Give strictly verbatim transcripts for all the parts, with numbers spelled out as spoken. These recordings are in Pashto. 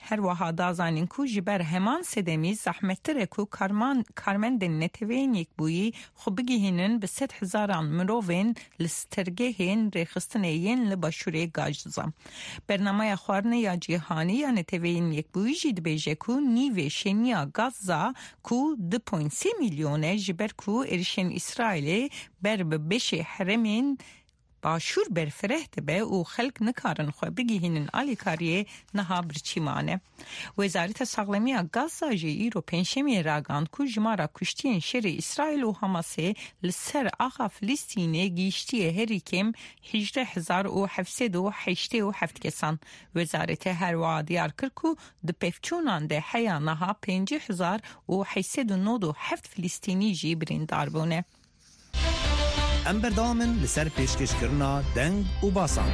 هر وها دازانین کو جبر همان سدمی زحمتره کو کارمان کارمندن نتوین یک بویی خوبگی هنن به ست هزاران مروین لسترگه هن رخستنین لباشوره گاجزم. برنامه خوارنه یا جهانی یا نتوین یک بویی جید بیجه کو نیوه شنیا گازا کو دو پوینت سه میلیونه جبر کو ارشن اسرائیل بر بشه حرمین باشور برفرهت به او خلق نکارن خو بگیهنن آلی کاریه نها برچیمانه. وزارت ساغلمی غزه جی ایرو پنجشنبه راگاند کو جمارا کشتین شر اسرائیل و حماس لسر آقا فلسطینه گیشتی هری کم هجده هزار و هفتصد و هشتاد و هفت کسان. وزارت هر وادیار کرکو د پفچونان ده حیا نها پنج هزار و هشتصد و نود و هفت فلسطینی جی بریندار بونه. ام بردامن لسر پیشکش کرنا دنگ و باسان.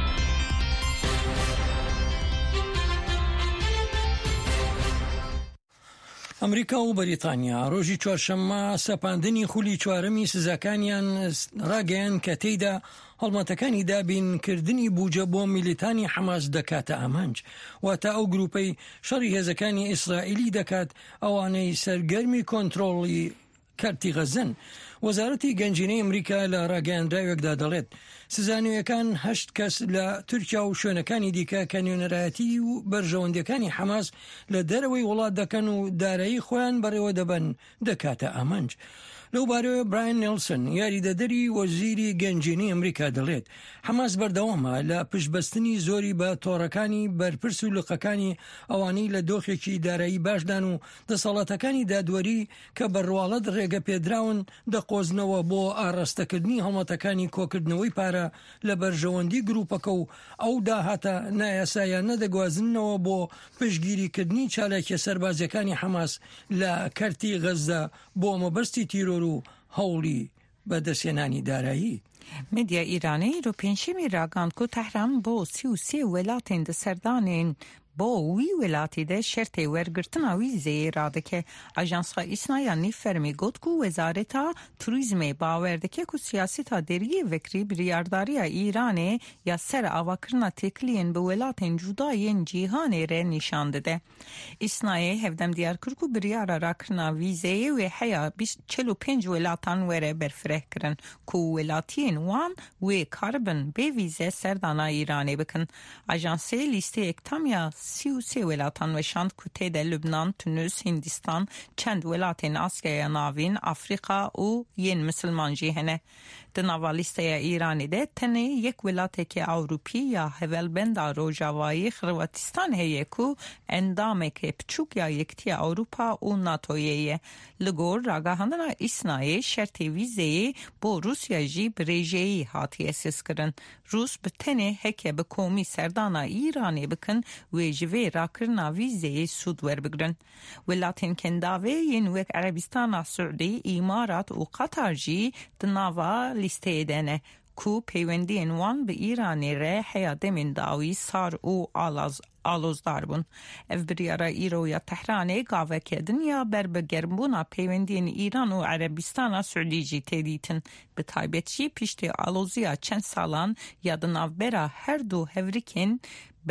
امریکا و بریتانیا روژی چوارشەممە سەپاندنی خولی چوارەمی سزاکانیان ڕاگەیان کە تێیدا هەڵمەتەکانی دابینکردنی بوجە بۆ میلیتانی حەماس دەکاتە ئامانج واتە ئەو گروپەی شەڕی هێزەکانی ئیسرائیلی دەکات ئەوانەی سەرگەرمی کۆنتڕۆڵی کارتی غەزن. وەزارەتی گەنجینەی ئەمریکا لە ڕاگەیاندراوێکدا دەڵێت سزانویەکان هەشت کەس لە تورکیا و شوێنەکانی دیکە کە نوێنەرایەتی و بەرژەوەندەکانی حەماس لە دەرەوەی وڵات دەکەن و دارایی خۆیان بەڕێوە دەبن دەکاتە ئامانج. لەو بارەوە براین نێلسن یاریدەدەری وەزیری گەنجینەی ئەمریکا دەڵێت حەماس بەردەوامە لە پشتبەستنی زۆری بە تۆڕەکانی بەرپرس و لقەکانی ئەوانەی لە دۆخێکی دارایی باشدان و دەسەڵاتەکانی دادوەری کە بەڕواڵەت ڕێگە پێدراون دەقۆزنەوە بۆ ئاڕاستەکردنی هەڵمەتەکانی کۆکردنەوەی پارە لە بەرژەوەندی گروپەکە و ئەو داهاتە نایاسایان نەدەگوازنەوە بۆ پشتگیریکردنی چالاکیە سەربازیەکانی حەماس لە کەرتی غەزە بۆ مەبەستی تیرۆر و هەوڵی بەدەستێنانی دارایی. مدیا ایرانی رو پنجشنبه راگاند کو تهران بو سی و سه ولاتین د سردانین با وی ولاتی ده شرط ورگرتنا ویزه راده که اجانس ها اسنایا نیفرمی گود کو وزارتا توریزم باورده که کو سیاستا دریه وکری بریارداری ایرانه یا سر آواکرنا تکلین به ولاتین جداین جیهانه ره نشانده ده. اسنایه هفدم دیار کرکو بریارا راکرنا ویزه و حیا چلو پنج ولاتان وره برفره کرن کو ولاتین وان و کاربن به ویزه سردانا ایرانه بکن. اجانس لیسته اکتامیا سی و سه ولاتان وشاند که تیده لبنان، تونس، هندستان، چند ولاتین آسیای ناوین، افریقا و ین مسلمان جیهنه. دناوا لیسته ایرانی ده تنه یک ولاته که اوروپی یا هولبند روجاوایی خرواتستان هیه که اندامه که پچوک یا یکتی اوروپا و ناتویه. لگور راگاهاندنا اسنای شرط ویزه با روسیا جی بریجهی هاتی اسیس کرن. روس به تنه هکه به کومی سردانا ایرانی بکن و جوه راکرنا ویزه سود ور بگرن. ولاتین کنداوه ین وک عربستان سعودی امارات و قطر جی دناوا لیسته دنه کو پیوندی انوان به ایرانی ره حیاده من داوی سار او آلاز آلوزدار بون. اف بریارا ایرو یا تهرانه گاوه که دنیا بر بگرمبونا پیوندی ایران و عربستان سعودی جی تدیتن به تایبتشی پیشت آلوزیا چند سالان یادناو برا هر دو هوریکن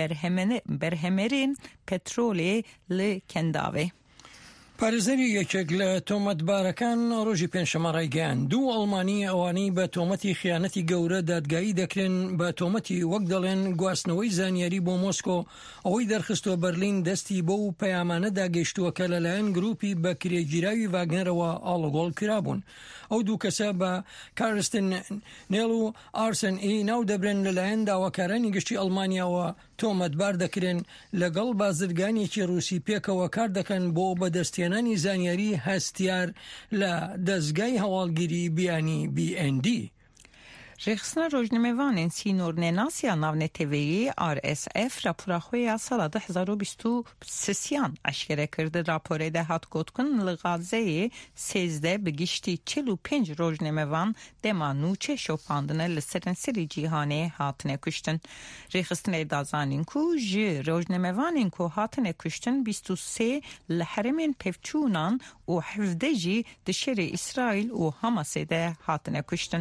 برهمرین پترولی لکنداوه. پارێزەری یەکێک لە تۆمەتبارەکان ڕۆژی پێنجشەممە ڕایگەیاند دوو ئەڵمانی ئەوانەی بە تۆمەتی خیانەتی گەورە دادگایی دەکرێن بە تۆمەتی وەک دەڵێن گواستنەوەی زانیاری بۆ مۆسکۆ ئەوەی دەرخستوە بەرلین دەستی بۆ و پەیامانە داگەیشتووە کە لەلایەن گروپی بە کرێگیراوی ڤاگنەرەوە ئاڵۆگۆڵ کرابوون. ئەو دوو کەسە بە کارستن نێڵ و ئارسن ئی ناو دەبرێن لەلایەن داواکارانی گشتی ئەڵمانیاوە تۆمەتبار دەکرێن لەگەڵ بازرگانێکی ڕووسی پێکەوە کار دەکەن بۆ بەدەستێنانی زانیاری هەستیار لە دەستگای هەواڵگیری بیانی بی ئەن دی. رخصنا روزنامه‌وان سینور نناسیا ناو تیوی آر اس اف راپورا خویا سال دو هزار و بیست و سه اشکره کرده. راپور ده هات گوتکن لغازه سیزده بگیشتی چلو پنج روزنامه‌وان دما نوچه شوپاندنه لسرن سری جیهانه هاتنه کشتن. رخصنا دازانین کو جی روزنامه‌وان کو هاتنه کشتن بیست و سه لحرمین پفچونان و هفده جی دشر اسرائیل و حماس ده هاتنه کشتن.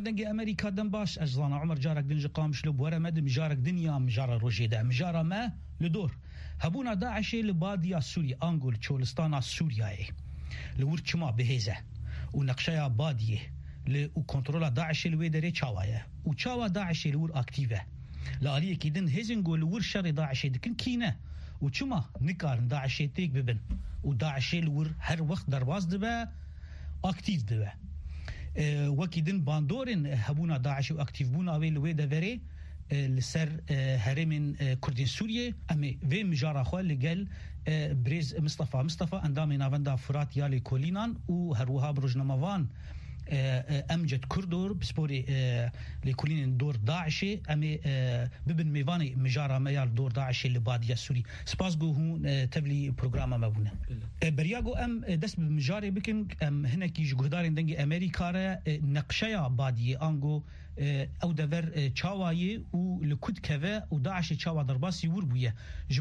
دنگی امریکا دن باش اجزانا عمر جارك دنج قامش لو بورا مد مجارك دنيا مجارة روجي ده مجارة ما لدور هبونا داعش لبادية سوريا انغول تشولستانا سوريا لور چما بهزه ونقشة بادية لكنترول داعش الويدري تشاوايا وتشاوا داعش لور اكتيفه لاليه كيدن هيزنغو لور شر داعش دكن كينه وچما نكار داعش تيك ببن وداعش لور هر وقت درواز دبه اكتيف دبه أه وكيدن باندورن هبونا داعش واكتيف بونا وي الويدري لسر هرم كردين سوريا امي في مجارة خوال لقل بريز مصطفى مصطفى اندامي نافندا فرات يالي كولينان وهروها بروجنموان امجد كردور بسبوري لكولين دور داعشي امي ببن ميفاني مجارة ميال دور داعشي لبادية سوري سباسقو هون تبلي بروغراما مبونا برياغو ام دس بمجاري بكن ام هنا كيج جهدارين دنجي امريكا نقشيا بادية انغو او دور چاوایه و لکود کوه و داعش چاوا درباسی ور بویه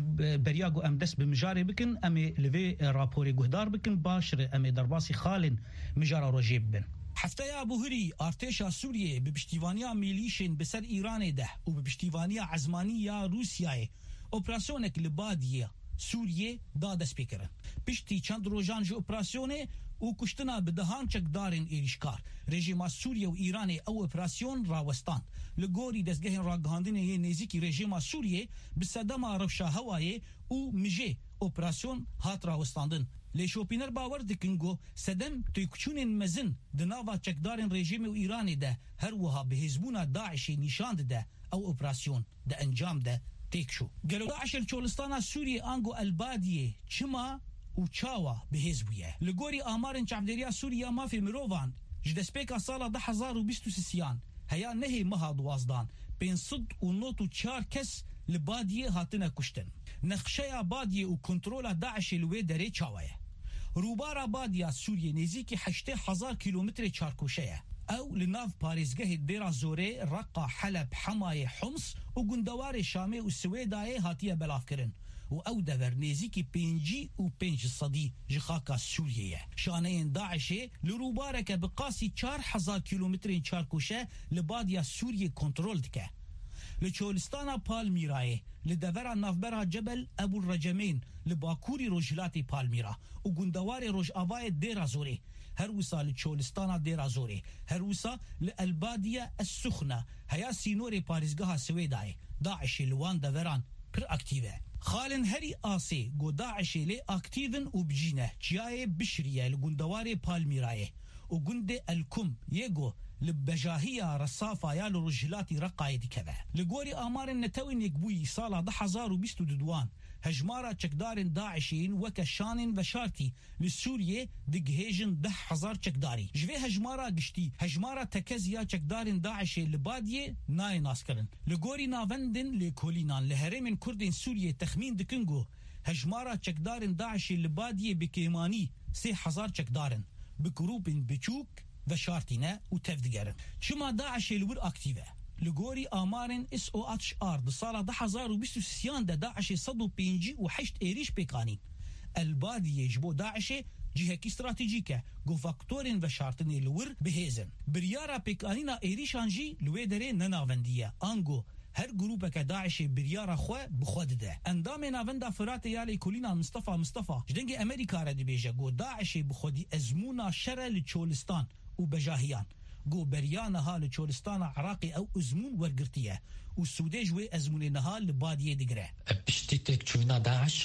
بریاگو ام دست بمجاری بکن ام لوی راپوری گهدار بکن باشر ام درباسی خالن مجارا روجیب بن هفته ابوهری ارتش سوریه به پشتیوانی میلیشن بسر ایران ده و به پشتیوانی عزمانی روسیه اپراسیونک لبادیه سوریه داد سپیکرن پشتی چند روزان جو اپراسیونه و کشتنا بدهان چکدارن ایریشکار رژیم سوریه و ایران او اپراسیون راوستان لگوری دستگاه راگهاندن یه نزیکی رژیم سوریه به صدام رفشا هوایه و مجه اپراسیون هات راوستاندن لیشوپینر باور دکنگو صدم تیکچون مزن دناوا چکدارن رژیم و ایران ده هر وها به حزبونا داعشی نشاند ده او اپراسیون ده انجام ده تيكشو قالوا داعش الشولستانا سوريا انغو الباديه چما وچاوا بهزويه لغوري امارن چافدريا سوريا ما في مروفان جدسبيكا سالا ده هزار و بیست و سيان هيا نهي مها دوازدان بين صد و نوت و چار كس لباديه هاتنا كشتن نقشيا باديه و كنترولا داعش الوي دري چاويه روبارا باديه سوريا نزيكي هشت هزار كيلومتر چاركوشيه او لناف باريزگه ديرا زوري رقا حلب حماية حمص و گندوار شامي و سويداي هاتيه بلاف کرن و او دور نزيكي بينجي و بينج صدي جخاكا سوريا شانين داعشي لروبارك بقاسي چار هزار كيلومترين چاركوشه لباديا سوريا كنترول دكه لچولستانا پالميراي لدورا نافبرا جبل ابو الرجمين لباكوري روجلاتي پالميرا و گندوار روج آواي ديرا زوري هر وصا لچولستانا ديرا زوري هر وصا لالبادية السخنة هيا سينوري باريزگاها سويداي داعش لوان دوران پر اكتيفه خالن هري آسي گو داعش لي اكتيفن و بجينه چياي بشريه لگندوار پالميراي و گند الكم يگو لبجاهية رصافة يا لرجلاتي رقايد كذا لقوري آمار النتوين يقبوي صالة ده حزار وبيستو ددوان هجمارة چكدارن داعشين وكشانن وشارتي لسوريا دقهيجن ده حزار چكداري جوه هجمارة قشتي هجمارة تكزيا چكدارن داعشي لبادية ناي ناسكرن لقوري ناوندن لكولينان لهرمن كردين سوريا تخمين دكنگو هجمارة چكدارن داعشي لبادية بكيماني سي حزار چكدارن بكروبن بچوك و شارتینه و تفدگرن چما داعش الور اکتیوه لگوری آمارن اس او اتش آر ده سال ده هزار و بیست و سیان ده داعش صد و پنجی و هشت ایریش پیکانی البادیه جبو داعش جهکی استراتیجیکه گو فاکتورین و شارتین الور بهیزن بریارا پیکانینا ایریشانجی لوی دره نناوندیه آنگو هر گروپ که داعش بریارا خو بخود ده اندام ناوندا فرات یالی کولینا مصطفى مصطفى جدنگ امریکا را دی بیجه گو داعش بخودی ازمونا شر لچولستان و بجاهیان گو بریان حال چولستان عراقی او ازمون ورگرتیه و سودج و ازمون نهال لبادیه دیگره پشتیتک چونا داعش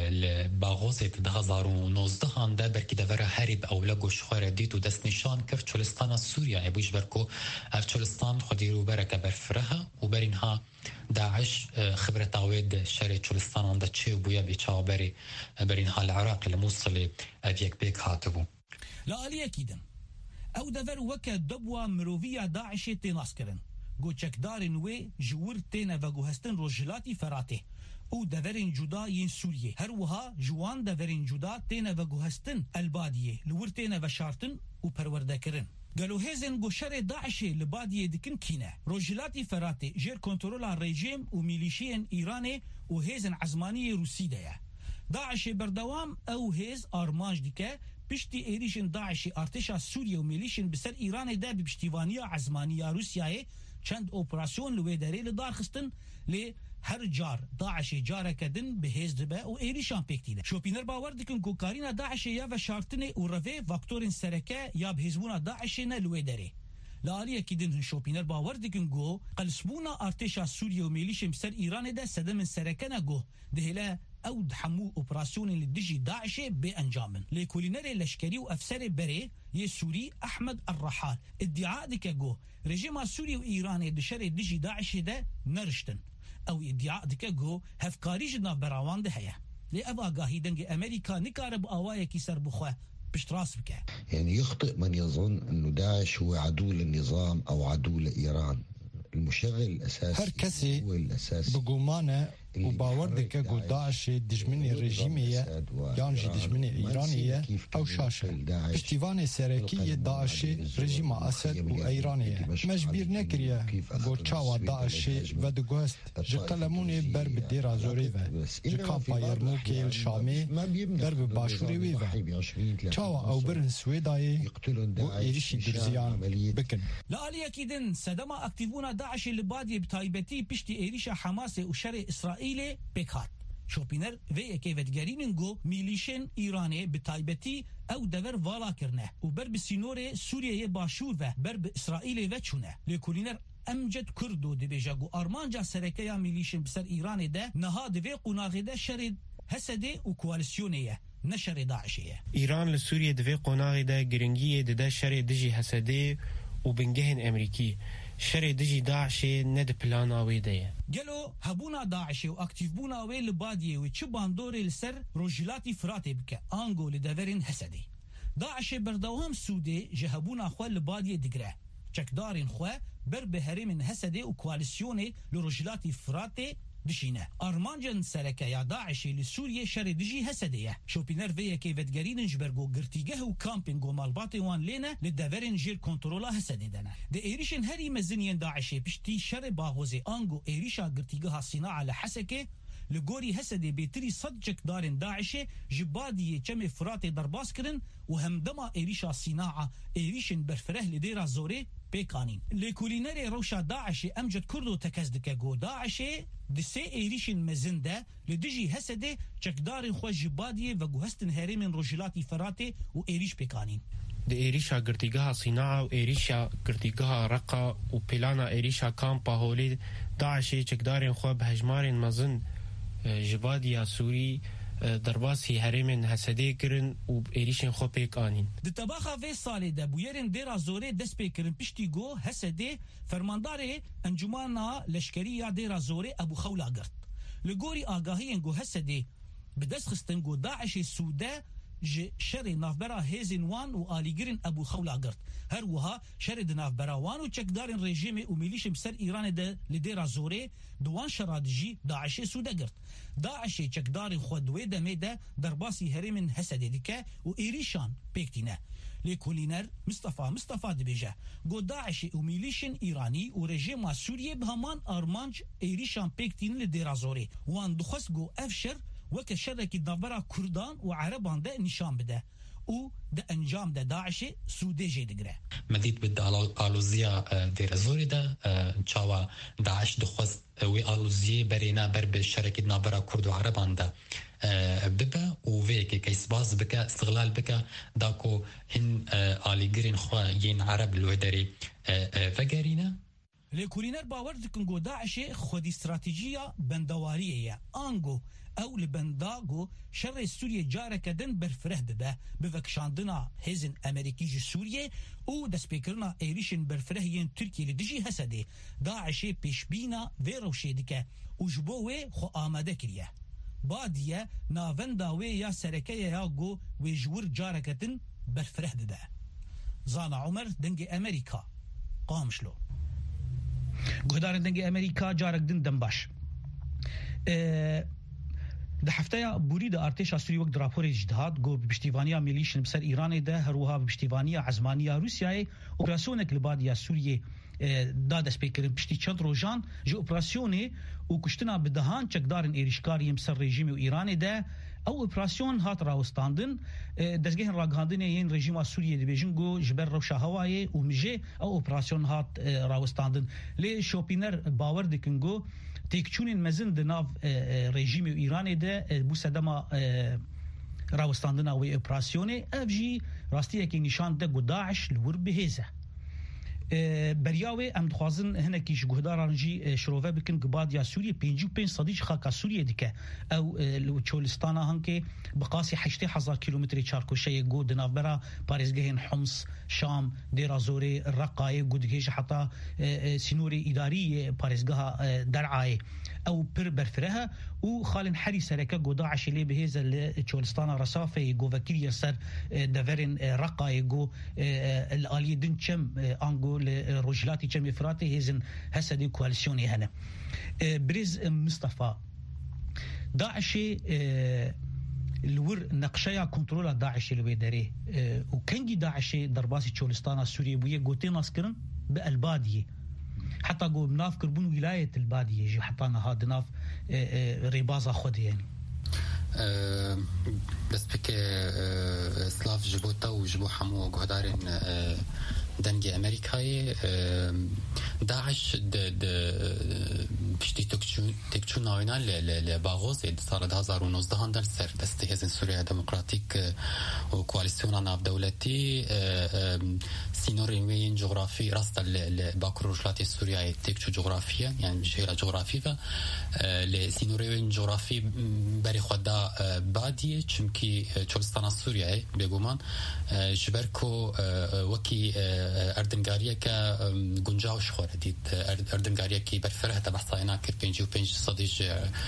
لباغوزت ده هزار و نوزده هنده برکی دوره هریب اولا گوش خواره دید و دست نشان کف چولستان سوریا ایبوش برکو اف چولستان خودی رو برکه برفرها و برینها داعش خبرت عوید شر چولستان هنده چه بویا بیچاو بری برینها العراق لموصل افیک بیک هاتبو لا علی اکیدن او دور وکه دبوا مروویا داعش تیناس کرن گو چکدارن وی جور تینه و گو هستن روجلاتی فراته او دورین جدا ین سوریه هر وها جوان دورین جدا تینه و گو هستن البادیه لور تینه و شارتن و پرورده کرن قالوا هيزن گو شر داعش لبادیه دکن کینه روجلاتی فراته جير کنترولا رژیم و میلیشین ایرانه و هيزن عزمانی روسی ده داعش بردوام او هيز آرمانج دیکه پشتی ایریشن داعشی ارتشا سوریه و میلیشن بسر ایران ده به پشتیوانی عزمانی روسیای چند اپراسیون لوی داره لدار خستن لی هر جار داعش جاره کدن به هزدبه و ایریشان پکتیده شوپینر باور دکن کو کارینا داعش یا و شارتن او روی فاکتورین سرکه یا به حزبونا داعش نه لوی داره لالیه کدن شوپینر باور دکن گو قلسبونا ارتشا سوریه و میلیشن بسر ایران ده صدم سرکه نگو دهلا او دحمو اپراسیون لدجی داعش به انجامن لیکولینر لشکری و افسر بره ی سوری احمد الرحال ادعا دکه گو رژیم سوریه و ایران دشر دجی داعش ده نرشتن او ادعا دکه گو هفکاری جنا براوان ده هيا لی ابا گاهی دنگ امریکا نکارب آوائه کی سر بخواه بشتراس بكه. يعني يخطئ من يظن أنه داعش هو عدو للنظام أو عدو لإيران. المشغل الأساسي هر كسي بقومانه و باور دکه گو داعش دجمنی رژیمیه یانجی دجمنی ایرانیه او شاشه پشتیوان سرکی داعش رژیم اسد و ایرانیه مجبیر نکریه گو چاوا داعش و دگوست جقلمونی بر بدیر آزوری و جکامپا یرموکی الشامی بر باشوری وی و چاوا او برن سویدایی و ایریشی درزیان بکن لآلی اکیدن صدما اکتیبونا داعش لبادی بتایبتی پشتی ایریش حماس و شر اسرائیل إلى بيكات شوبينر في كيفتجارين جو ميليشن إيراني بتايبتي أو دور فالا كرنه وبرب سينوري سوريا باشور و برب إسرائيل وچونه لكولينر أمجد كردو دي بيجاگو أرمانجا سركيا ميليشن بسر إيران ده نها دي قناغي ده شرد هسده و كواليسيونيه نشر داعشيه إيران لسوريا دي قناغي ده گرنگيه ده شر دجي هسده و بنگهن أمريكي شر دجي داعش ند بلان آويده جلو هبونا داعش و اكتيف بونا وي لباديه و چبان دوري لسر روجلاتي فراتي بك انغو لدورين هسدي داعش بردوهم سودي جهبونا خو لباديه دگره چكدارين خو بر بهرم هسدي و كواليسيوني لروجلاتي فراتي دشينه ارمانجن سركه يا داعش لسوريا شر دجي هسديه شوبينر في كيفتجارين جبرجو گرتيگه و كامبينگ و مالباتي وان لينا لدورين جير كنترولا هسدي دنا د ايريشن هري مزنين داعش بشتي شر باغوزي انغو ايريشا گرتيگه صناعه على حسكه لغوري هسدي بيتري صدجك دارن داعش جبادي چم فرات درباس كرن وهمدما ايريشا صناعه ايريشن برفره لديرا زوري بيكانين لكولينري روشا داعش امجد كردو تكزدك جو داعش دسي ايريشن مزنده لدجي هسدي چكدارن خو جبادي و گهستن هرمن روجلاتي فراتي و ايريش بيكانين د ایریشا ګرتیګه صناعه او ایریشا ګرتیګه رقه او پلانا ایریشا کامپا هولي داعش چکدارن خو به هجمارن مزن جبادي سوري درباسي هرمن هسدي كرن و ايريشن خو بيكانين د تباخا في سالي د بويرن ديرا زوري دس بيكرن پشتي جو هسدي فرمانداري انجمانا لشكريه ديرا زوري ابو خولا قرت لغوري اگاهين جو هسدي بدس خستن جو داعش سودا ج شر نافبرا هيزنوان و آليگرن ابو خولا قرت هر وها شر د نافبرا وان و چکدارن رژیم و ميليش بسر ايران د لديرا زوري دوان شرادجي داعش سودا قرت داعش چکدارن خود و دمه درباسي هرمن هسدي دكه و ايريشان بيكتينه لكولينر مصطفى مصطفى دبيجه جو داعش و ميليشن ايراني و رژیم سوريه بهمان ارمانج ايريشان بيكتين لديرا زوري وان دخس جو افشر وك شركي دبرا كردان وعربان ده نشان بده او ده انجام ده داعش سودي جي دگره مديد بد آلوزيا دير زوري ده چاوا داعش دخوز وي آلوزيه برينا بر بشركي دبرا كرد وعربان ده ببا وفيك كيسباز بكا استغلال بكا داكو هن آليگرين خوا ين عرب الودري فقرينا لكولينر باور دكن جو داعش خود استراتيجيه بندواريه انغو او لبنداغو شر سوريا جارك دن برفره ببه بفكشاندنا هزن امريكي جي سوريا او دسبيكرنا ايريشن برفره ين تركي لدجي هسدي داعش بيشبينا فيروشي دكه وجبوه خو آماده كريه باديه نافنداوي يا سركيه يا جو ويجور جارك دن برفره ببه زانا عمر دنجي امريكا قامشلو گهدار دنگی امریکا جارک دن دنباش ده هفته بوري ده ارتش سوري وقت راپور اجتهاد گو بشتیوانیا ميليشن بسر ایران ده هروها بشتیوانیا عزمانیا روسیای اپراسیونک لبادیا سوریه داد سپیکر بشتی چند روزان جو اپراسیونی و کشتنا بدهان چکدارن ایرشکاری بسر رژیم ایران ده او اپراسیون هات راوستاندن دزگه راگاندن این رژیم سوریه دبیجنگو جبر روشا هوایی و مجه او اپراسیون هات راوستاندن لی شوپینر باور دکنگو تکچونین مزن دناف رژیم ایران ده بو سدما راوستاندن او اپراسیون افجی راستی که نشان ده داعش لور بهزه بریاوی ام دخوازن هنه کیش گهداران جی شروفه بکن گباد یا سوریه پینجو پینج صدیج خاکا سوریه دیکه او چولستانا هنکه بقاسی حشته هزار کیلومتری چارکوشه گو دناف برا پارزگهن حمص شام دیرا زوری رقای گودگیش حتی سنوری اداری پارزگاه درعای او پر برفرها و خالن حري سركه جو داعش اللي بهذا التشولستان رصافه جو وكيل يسر دفرن رقا يجو الالي دنشم انجو الرجلاتي كم افراتي هزن هسدي كواليسيوني هنا بريز مصطفى داعش الور نقشيا كنترول داعش اللي بيداري وكنجي داعش ضرباسي تشولستان السوري بويه جوتين ناسكرن بالباديه حتى جو بناف كربون ولاية البادية يجي حطانا هاد ناف ريبازا خود يعني أه بس بك أه سلاف جبوتا وجبو حمو جهدارين أه دنجي أمريكاي أه داعش د د بشتي تكشون تكشون ناوينا لباغوز صار هزار ونوزده هندل سر دستهزن سوريا ديمقراطيك وكواليسيون ناف دولتي سينورين جغرافي راست الباكر رجلاتي سوريا تكشو جغرافيا يعني جهة جغرافية لسينورين جغرافي بري خدا بادية چمكي چولستان سوريا بيگومان جبركو وكي اردنگاريه كا گنجاوش خوردید اردنگاريه كي برفره تبحثا هنا كر بينجي وبينجي صديج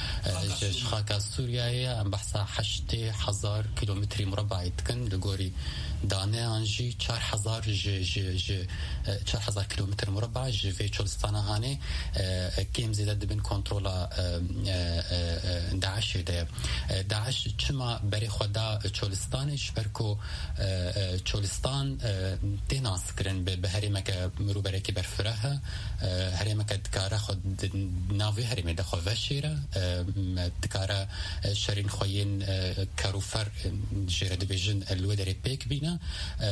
شخاكا سوريا بحثا حشتي حزار كيلومتري مربع يتكن لغوري دانه انجي چار حزار ج ج ج چار حزار كيلومتر مربع ج في چولستان هاني كيم زيادة دبن كنترولا داعش ده داعش چما بري خدا چولستانش بركو چولستان تناس كرن بهريمك مروبركي برفرها هريمك دكاره خد ناوي هريمه دخو وشيره دكاره شرين خوين كاروفر جرد بيجن الودري بيك بينا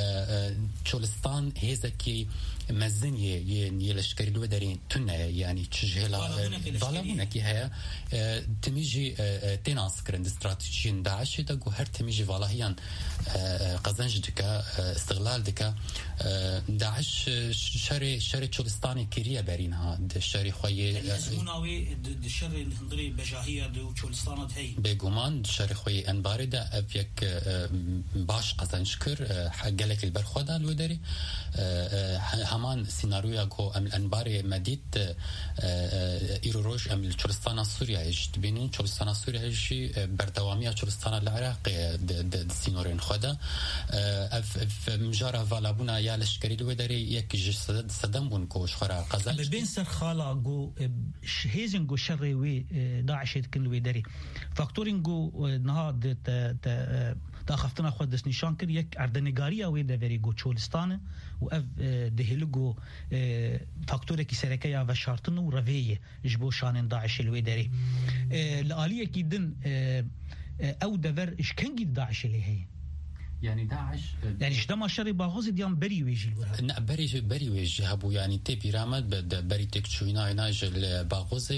چولستان هيزكي مزنيه يلشكري الودري تنه يعني تشجهلا ظالمونكي هي تميجي تناس كرن استراتيجيين داعش دغو هر تميجي والله قزنج دكا استغلال دكا داعش شري شري چولستاني كيريا برينها شري خوي اسموناوي الشر الهندري بجاهيه دو چولستانات هي بيگومان شري خوي انبارده افيك باش قزنج كر حقلك البرخودا الودري همان سيناريو جو ام الانباري مديت ايروروج ام چولستان سوريا اجت بينين چولستان سوريا شي بردواميه چولستان العراق د سينورين خدا اف مجرى فالابونا يا لشكري الودري يك جسد صدم ونكوش خرا قزل بين سر خالا جو هيزن جو شري وي داعش كن الودري فاكتورين جو نهاد تا خفتنا خود دس نشان كر يك اردنگاريا وي دوري جو چولستان و اف دهلگو فاكتور كي سركيا و شرطن و رويه جبو شان داعش الودري الاليه كي دن او دور اش كنجي داعش اللي هي يعني داعش يعني شدما شري باغوز ديام بري ويجي الورا نا بري بري ويجي هبو يعني تبي رامد بري تكشوينا يناج الباغوز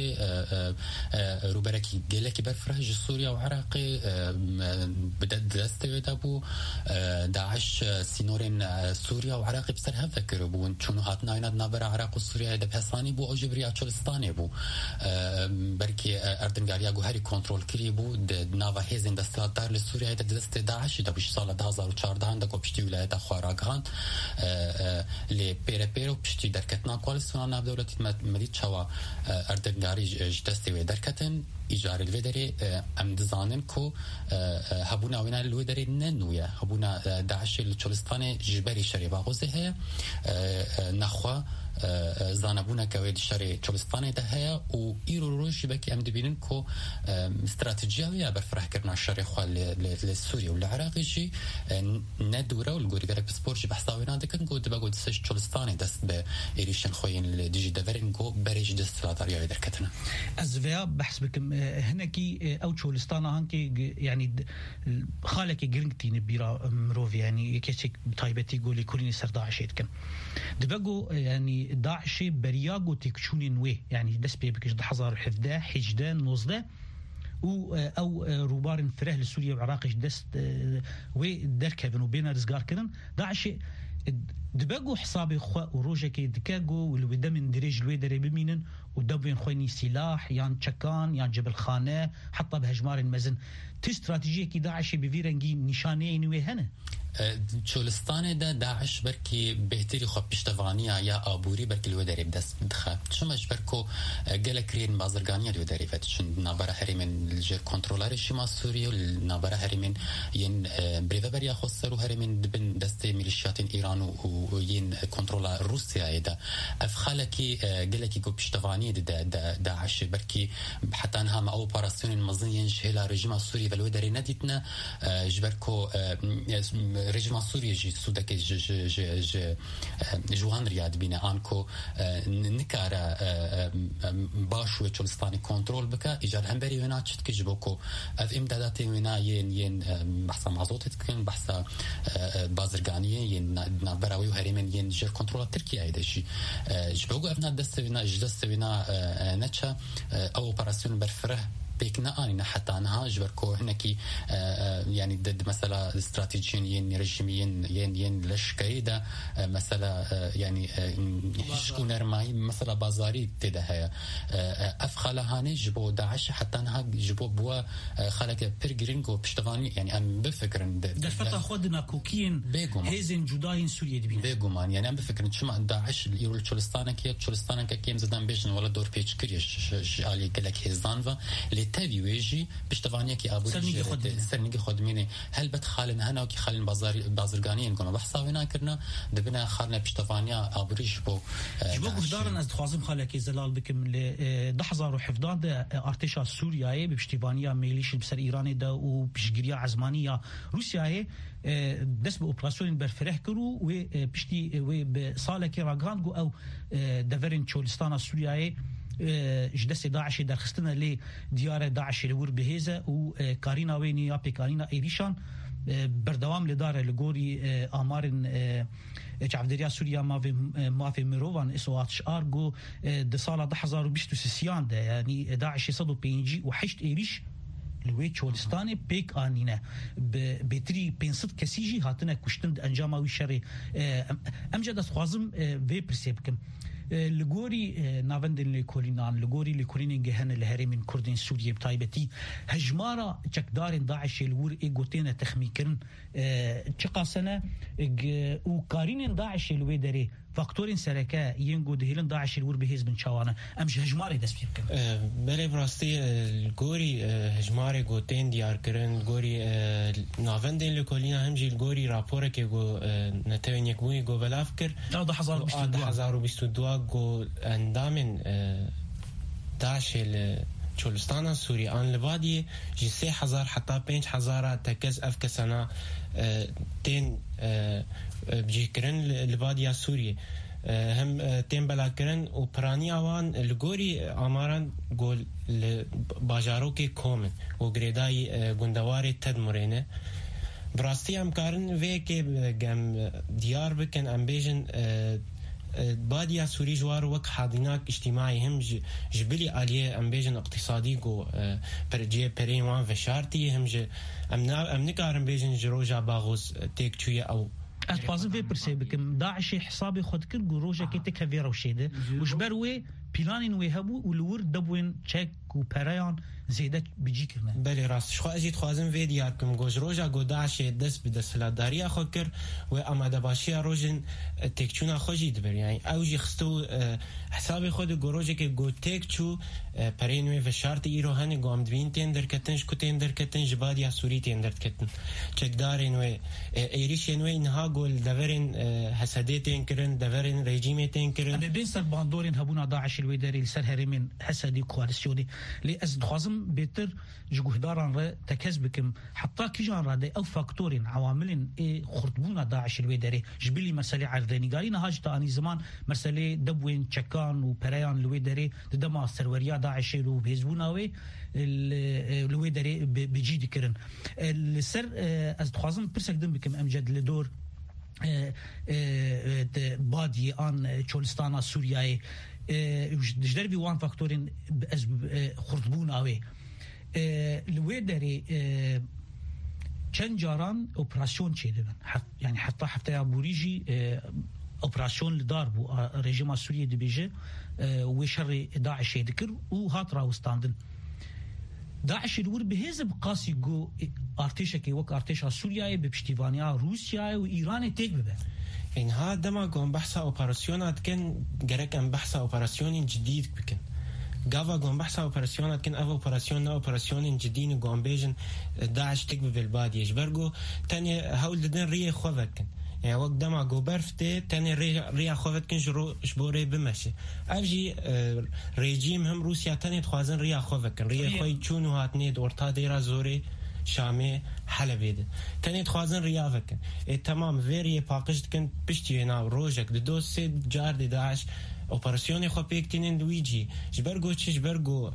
روبركي جلكي برفرج سوريا وعراقي بدأ دستوي دابو داعش سينورين سوريا وعراقي بسر هفكر بو شنو هاتنا يناد نابر عراق وسوريا ده بحساني بو اوجبري اتشولستاني بو بركي اردنگاريا جو هاري كنترول كري بو ناوا هيزن دستات دار لسوريا ده دست داعش ده بش سال هزار و چهارده عندك وبشتي ولايات خواراغان لي بيرا بيرو بشتي دركتنا كواليسيون ناب دولتي مديت شوا اردنگاري جدستي و دركتن إيجار الودري أم دزانن كو هبونا وينا الودري ننويا هبونا داعش الچولستان جبري شري باغوزه هي نخوا زانبونا كويد شري چولستان ده هي و ايرو روش بكي ام دبينن كو استراتيجيه برفرح كرنا شري خوا لسوريا والعراق شي ندوره والغوريغر بسبورج بحثاوينا دكن كو دبا سش چولستان دست به ايريشن خوين ديجي دفرن كو بريج دست فلاتاريا دركتنا ازفيا بحس بكم هناكي او تشولستانا هانكي يعني خالك جرينتين بيرا مروف يعني كيتشك تايبتي قولي كلني سر داعش يتكن دبقو يعني داعش برياغو تكشوني نوي يعني دس بيبكش دحزار حفده حجدان نوزده او او روبارن فره لسوريا والعراق دست وي دركبن وبين رزقار كرن داعش دبقو حسابي خو وروجه كي دكاغو ولو دم دريج لوي دري بمينن ودبين خويني سلاح يان تشكان يان جبل خانه حتى بهجمار المزن تي استراتيجيه كي داعش بفيرنجي نشانين وي هنا چولستان دا داعش برکی بهتری خو پشتوانیا یا آبوری برکی لو داری بدست دخه چمش برکو گله کرین بازرگانی لو داری فت چون نابره هریمن الجر کنترلر شما سوریه نابره هریمن ین بریده بریا خسرو هریمن دبن دست میلیشیات ایران و ین کنترل روسیه ایدا افخاله کی گله کی کو پشتوانی دا داعش برکی حتی انها ما اپراسیون مزین جهلا رژیم سوری ولو داری ندیتنا جبرکو رژیم سوریه جی سودک ج ج ج جوان ریاد بینه آنکو نکاره باش و چولستانی کنترل بکه ایجاد هم بری ونا چت که جبوکو از امدادات ونا ین ین بحث مازوت تکن بحث بازرگانیه ین نبراوی و هریمن ین جر کنترل ترکیه ایدشی جبوکو افنا دست ونا اجدست ونا نچه او اپراسیون برفره بيكنا آني حتى أنها جبركو هناكي يعني ضد مثلا استراتيجيين ين رجيميين ين ين لشكري ده مثلا يعني شكون رماي مثلا بازاري تدا هي أفخلا هاني جبو داعش حتى أنها جبو بوا خلك بيرجرينكو بشتغاني يعني أم بفكرن ده فترة خدنا كوكين هزن جداين سوريا دبين بيجومان يعني أم بفكرن شو ما داعش يقول تشولستان كي تشولستان كيم زدان بيجن ولا دور بيج كريش علي قالك هزانفا تبي ويجي بشتفانية كي أبو سرنيجي خدميني هل بتخالن هنا وكي خالن بازار بازرگانيين كنا بحثا هنا كرنا دبنا خالنا بشتفانية أبو ريش بو جبوا قدرن از خوازم خالك زلال بكم لحظة وحفظان ده ارتشا سوريا بشتفانية ميليش بسر إيران ده وبشجريا عزمانية روسيا دس بأوبراسيون برفره كرو وبشتي وبصالة راغانغو أو دفرن تشولستان سوريا جدس داعش درخستنا لي ديار داعش لور بهيزه وكارينا ويني يا بكارينا ايريشان بردوام لدار لغوري امارن جعفدريا سوريا ما في ما في ميروفان اسواتش ارجو د ساله ألف وواحد وستين ده يعني داعش صدو بينجي وحشت ايريش لوي تشولستاني بيك آنينا بتري بينصد كسيجي هاتنا كشتند انجاما وشري امجد خوازم في برسيبكم لغوري نافندن لكولينان لغوري لكولينين جهن الهرم كردين سوريا بتايبتي هجمارة تشكدارين داعش الور ايغوتين تخميكرن تشقاسنا وكارين داعش الويدري فاكتورين سركا ينجو دهيلن داعش الور بهيز بن شوانا امش هجماري دس بيكن بله براستي الغوري هجماري غوتين ديار كرن غوري نافندن لكولينا همجي الغوري رابورك جو نتوين يكوي جو بلافكر ألف وواحد وستين جو اندامن داعش چولستان سوری آن لبادی جی سه هزار حتی پنج هزار تکس افکسانا تین بجی کرن لبادی سوری هم تیم بلا کرن و پرانی آوان لگوری آماران گل باجارو که کومن و گریدای گندواری تدمرینه براستی هم کارن وی که گم دیار بکن ام بیجن باديا سوري جوار وك حاضناك اجتماعي هم جبلي عليه ام بيجن اقتصادي جو برجي برين وان فشارتي هم ج امنا امنكارن بيجن جروجا باغوز تيك تشويه او اتفازم في برسيبكم داعش حسابي خد كر جروجا كيتك هفيرا وشيده وجبروي بلانين ويهبو ولور دبوين تشيك وبريان زيدت بيجي كرنا بله راست شو اجيت خوازم فيديو كم جوج روجا جو داعش دس بدس لاداريا خوكر و اماده باشيا روجن تكچونا خوجيد بر يعني اوجي خستو حسابي خود جروجا كي جو تكچو برينوي و شرط ايرو هني گام دوين تندر كتنش كو تندر كتن جباديا سوري تندر كتن چكدارين و ايريشن و انها گول دورن حسدتين كرن دورن ريجيمتين كرن ابي بيسر باندورين هبونا داعش الويداري لسر هرمين حسدي كواليسيوني لي از دخوازم بيتر جهداران را تكسبكم حتى كيجان را او فاكتورين عوامل اي خرطبونا داعش الويداري جبلي مسألة عرضاني قالين هاج تاني زمان مسألة دبوين تشكان وبريان الويداري دما سروريا داعش رو بيزبوناوي الويداري بجيد كرن السر از دخوازم برسك دم بكم امجد لدور بادي آن چولستانا سوریای دجدر بی وان فاکتورین از خردبون آوی لوی داری چند جاران اپراسیون چه دبن یعنی حتی هفته بوریجی اپراسیون لدار بو رژیم سوریه دبیجه و شر داعش دکر و هات راوستاندن داعش الور بهزب قاسي جو ارتشا كي وك ارتشا سوريا ببشتيفانيا روسيا وايران تيك ببه ان هذا ما قام بحثا اوبراسيونات كان جرك ام بحثا اوبراسيون جديد بكن غافا قام بحثا اوبراسيونات كان اف اوبراسيون اوبراسيون جديد قام بيجن داعش تيك بالبادي يجبرجو تاني هول ددن ريه خوفكن يعني وقت دما جو برفته تاني ريا ريا خوفت كن جرو جبوري بمشي افجي اه ريجيم هم روسيا تاني تخوازن ريا خوفت ريا خوي چونو هاتني دورتا ديرا زوري شامي حلبيد تاني تخوازن ريا فكن اي تمام فيري باقشت كن بشتي هنا روجك دو سي جار دي داعش اوبراسيوني خو بيكتينين دويجي جبرجو تش جبرجو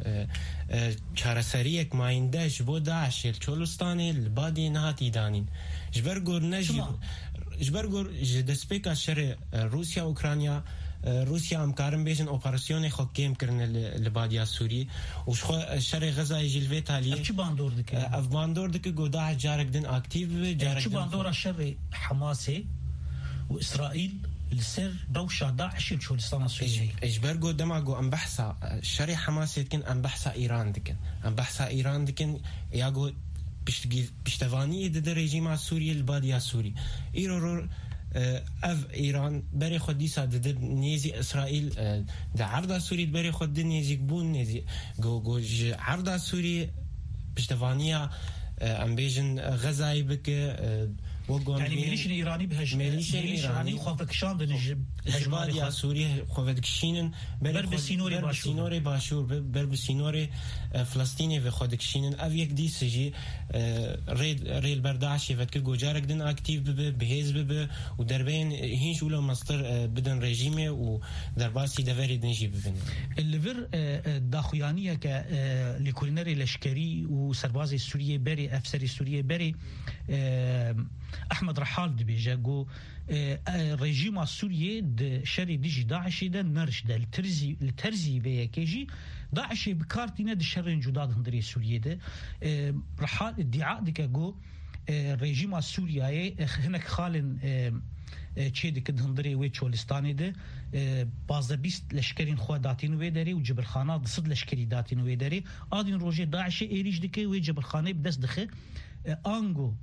چارسريك ماينده جبو داعش الچولستاني البادي نهاتي دانين جبرجو نجي جبرگور جدسپیک شر روسیا اوکراینیا روسیا ام کارم بیشن اپراسیون خو کیم کرن لبادیا سوری و شر غزه جلوه تالی چی باندور دکه اف باندور دکه گودا جارک دن اکتیو جارک چی باندور شر حماس و اسرائیل لسر روشا داعش الشولستان السوري اجبرگو دماغو ام بحثا شر حماس يتكن ام بحثا ايران دكن ام بحثا ايران دكن ياغو پشتوانی ده رژیم سوریه البادیا سوری ایرو اف ایران برای خود دیسا ده نیزی اسرائیل ده عرض سوری برای خود ده نیزی بون نیزی گو گو عرض سوری پشتوانیا ام بیجن غزای بک يعني ميليشيا الإيراني بهجم ميليشيا الإيراني خوفكشان دنج هجماريا سوريا خوفكشينن برب سينوري باشور سينوري باشور برب سينوري فلسطيني و خوفكشينن اف يك دي سجي ريل ريل برداعش فك جوجارك دن اكتيف بهز به ودربين هينش ولا مصدر بدن ريجيمي ودرباسي دفري دنجي ببن الليفر داخويانيه ك لكولينري لشكري وسربازي السوريه بري افسر السوريه بري احمد رحال دبيجا جو رژیم سوریه د شری دیجی داعش ده نرش ده الترزي الترزي به کیجی داعش بکارتینه د شرین جداد هندری سوریه ده رحال ادعاء دک جو رژیم سوریه هناك خالن چه دک هندری و چولستانی ده بازده بیست لشکرین خو داتین و داری و جبرخانه صد لشکری داتین و داری آدین روزه داعش ایریج دک و جبرخانه بدست دخه انگو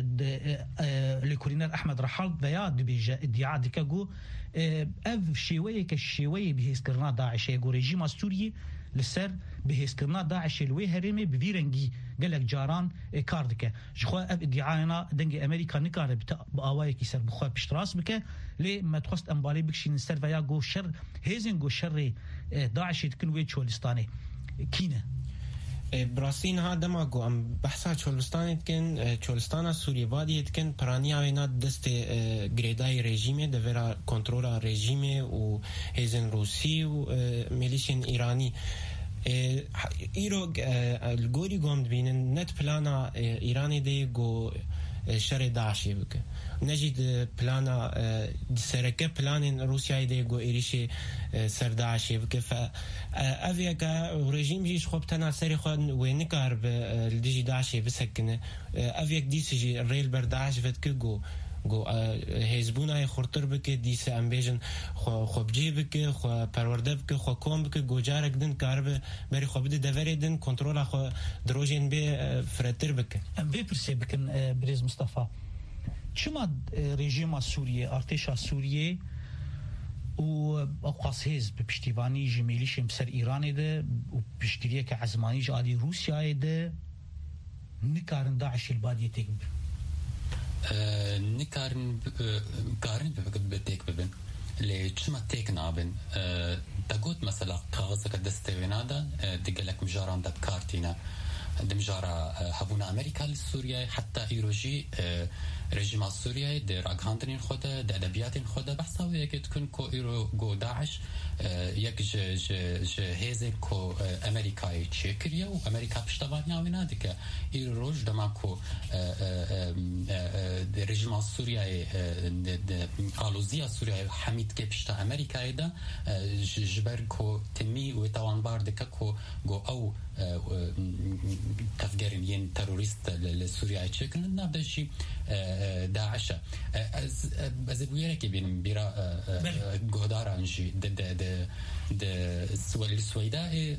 لكورينر احمد رحال ويا دبيجا ادعاء دكاغو اف شيويه كشيويه بهسكرنا داعش يغو ريجيم سوري لسر بهسكرنا داعش الوي هرمي بفيرنجي قالك جاران كاردكه جخوا اف ادعاءنا دنجي امريكا نكار باواي كيسر بخوا بشتراس بك لي ما تخص امبالي بكشين سر ويا جو شر هيزنجو شر داعش كل وي تشولستاني كينا براستين هذا ما جو ام بحثا چولستان كن چولستان سوري وادي كن برانيا وينا دست گريداي رژيمي دورا كنترولا رژيمي و هيزن روسي و ميليشيا ايراني ايرو الگوري گومد بينن نت پلانا ايراني دي جو شر داعشي بك نجد بلانا سركه بلان روسيا دي جو ايريشي سر داعشي بك ف افيكا رژیم جيش خوب تنا سري خو وينكار بالديجي داعشي بسكن افيك دي سجي ريل برداعش فتك جو جو هزبونا خورتر بك ديس امبيجن خو خوب جيبك خو پرورده بك خو کوم بك گوجارك دن كارب بري خو بده دوريدن كنترول خو دروجين به فرتر بك ام بي برسي بكن بريز مصطفى چما رژیم سوریه ارتش سوریه و اوقاس هز بپشتیبانی جمیلیش بسر ایران ده و پشتیریه که عزمانی جالی روسیا ده نکارن داعش البادیه تکب نکارن کارن بفکر بتک ببن لچما تيك نابن دقوت مثلا قاغزك دستوينادا دقلك مجاران دب كارتينا دمجارا هبونا أمريكا لسوريا حتى إيروجي رژیم سوریه در اگهاندرین خود در ادبیات خود بحثا و یک تکن کو ایرو گو داعش یک ج ج ج هزه کو امریکای چکریه و امریکا پشتوانی آوینا دیگه ایرو روز دما کو رژیم سوریه آلوزی سوریه حمید که پشت امریکای دا جبر کو تمی و توانبار دیگه کو گو او تفجرين ين تروریست لسوريا چکن نبدشی داعش از از بویره که بینم بیرا گهدارانجی د د د د سوال سویدای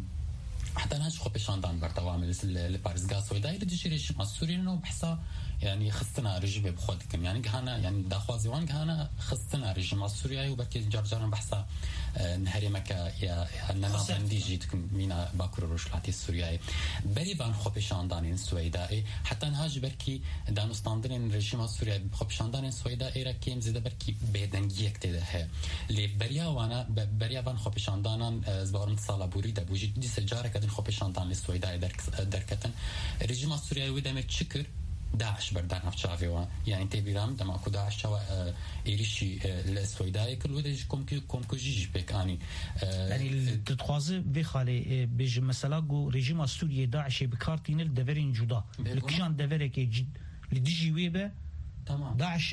حتى ناش خو بشاندان برتوام لبارزغا سويداي لدجيريش مسورينو بحسا يعني خصنا رجيم بخودكم يعني كهنا يعني داخوازيوان كهنا خصنا رجيم سوريا وبركي جرجران بحسا نهري مكا يا اننا عندي جيتكم مينا باكر روشلاتي سوريا بري بان خو بشاندان سويداي حتى نهاج بركي دانستاندرين رجيم سوريا خو بشاندان سويداي راكيم زيد بركي بدنجيك تده لي بريا وانا بريا بان خو بشاندان زبارم صالبوري دبوجي دي سجاره كدن خو بشاندان سويداي دركتن رجيم سوريا ودمر تشكر داعش بردان افشافيوا يعني تبيرام دما كو داعش شوا ايريشي السويداي كل ودج كوم كوم كوجيج بكاني يعني تتخوازي بخالي بيج مثلا جو ريجيم سوريا داعش بكارتين الدفرين جودا لكجان دفرك جد لديجي ويبه تمام داعش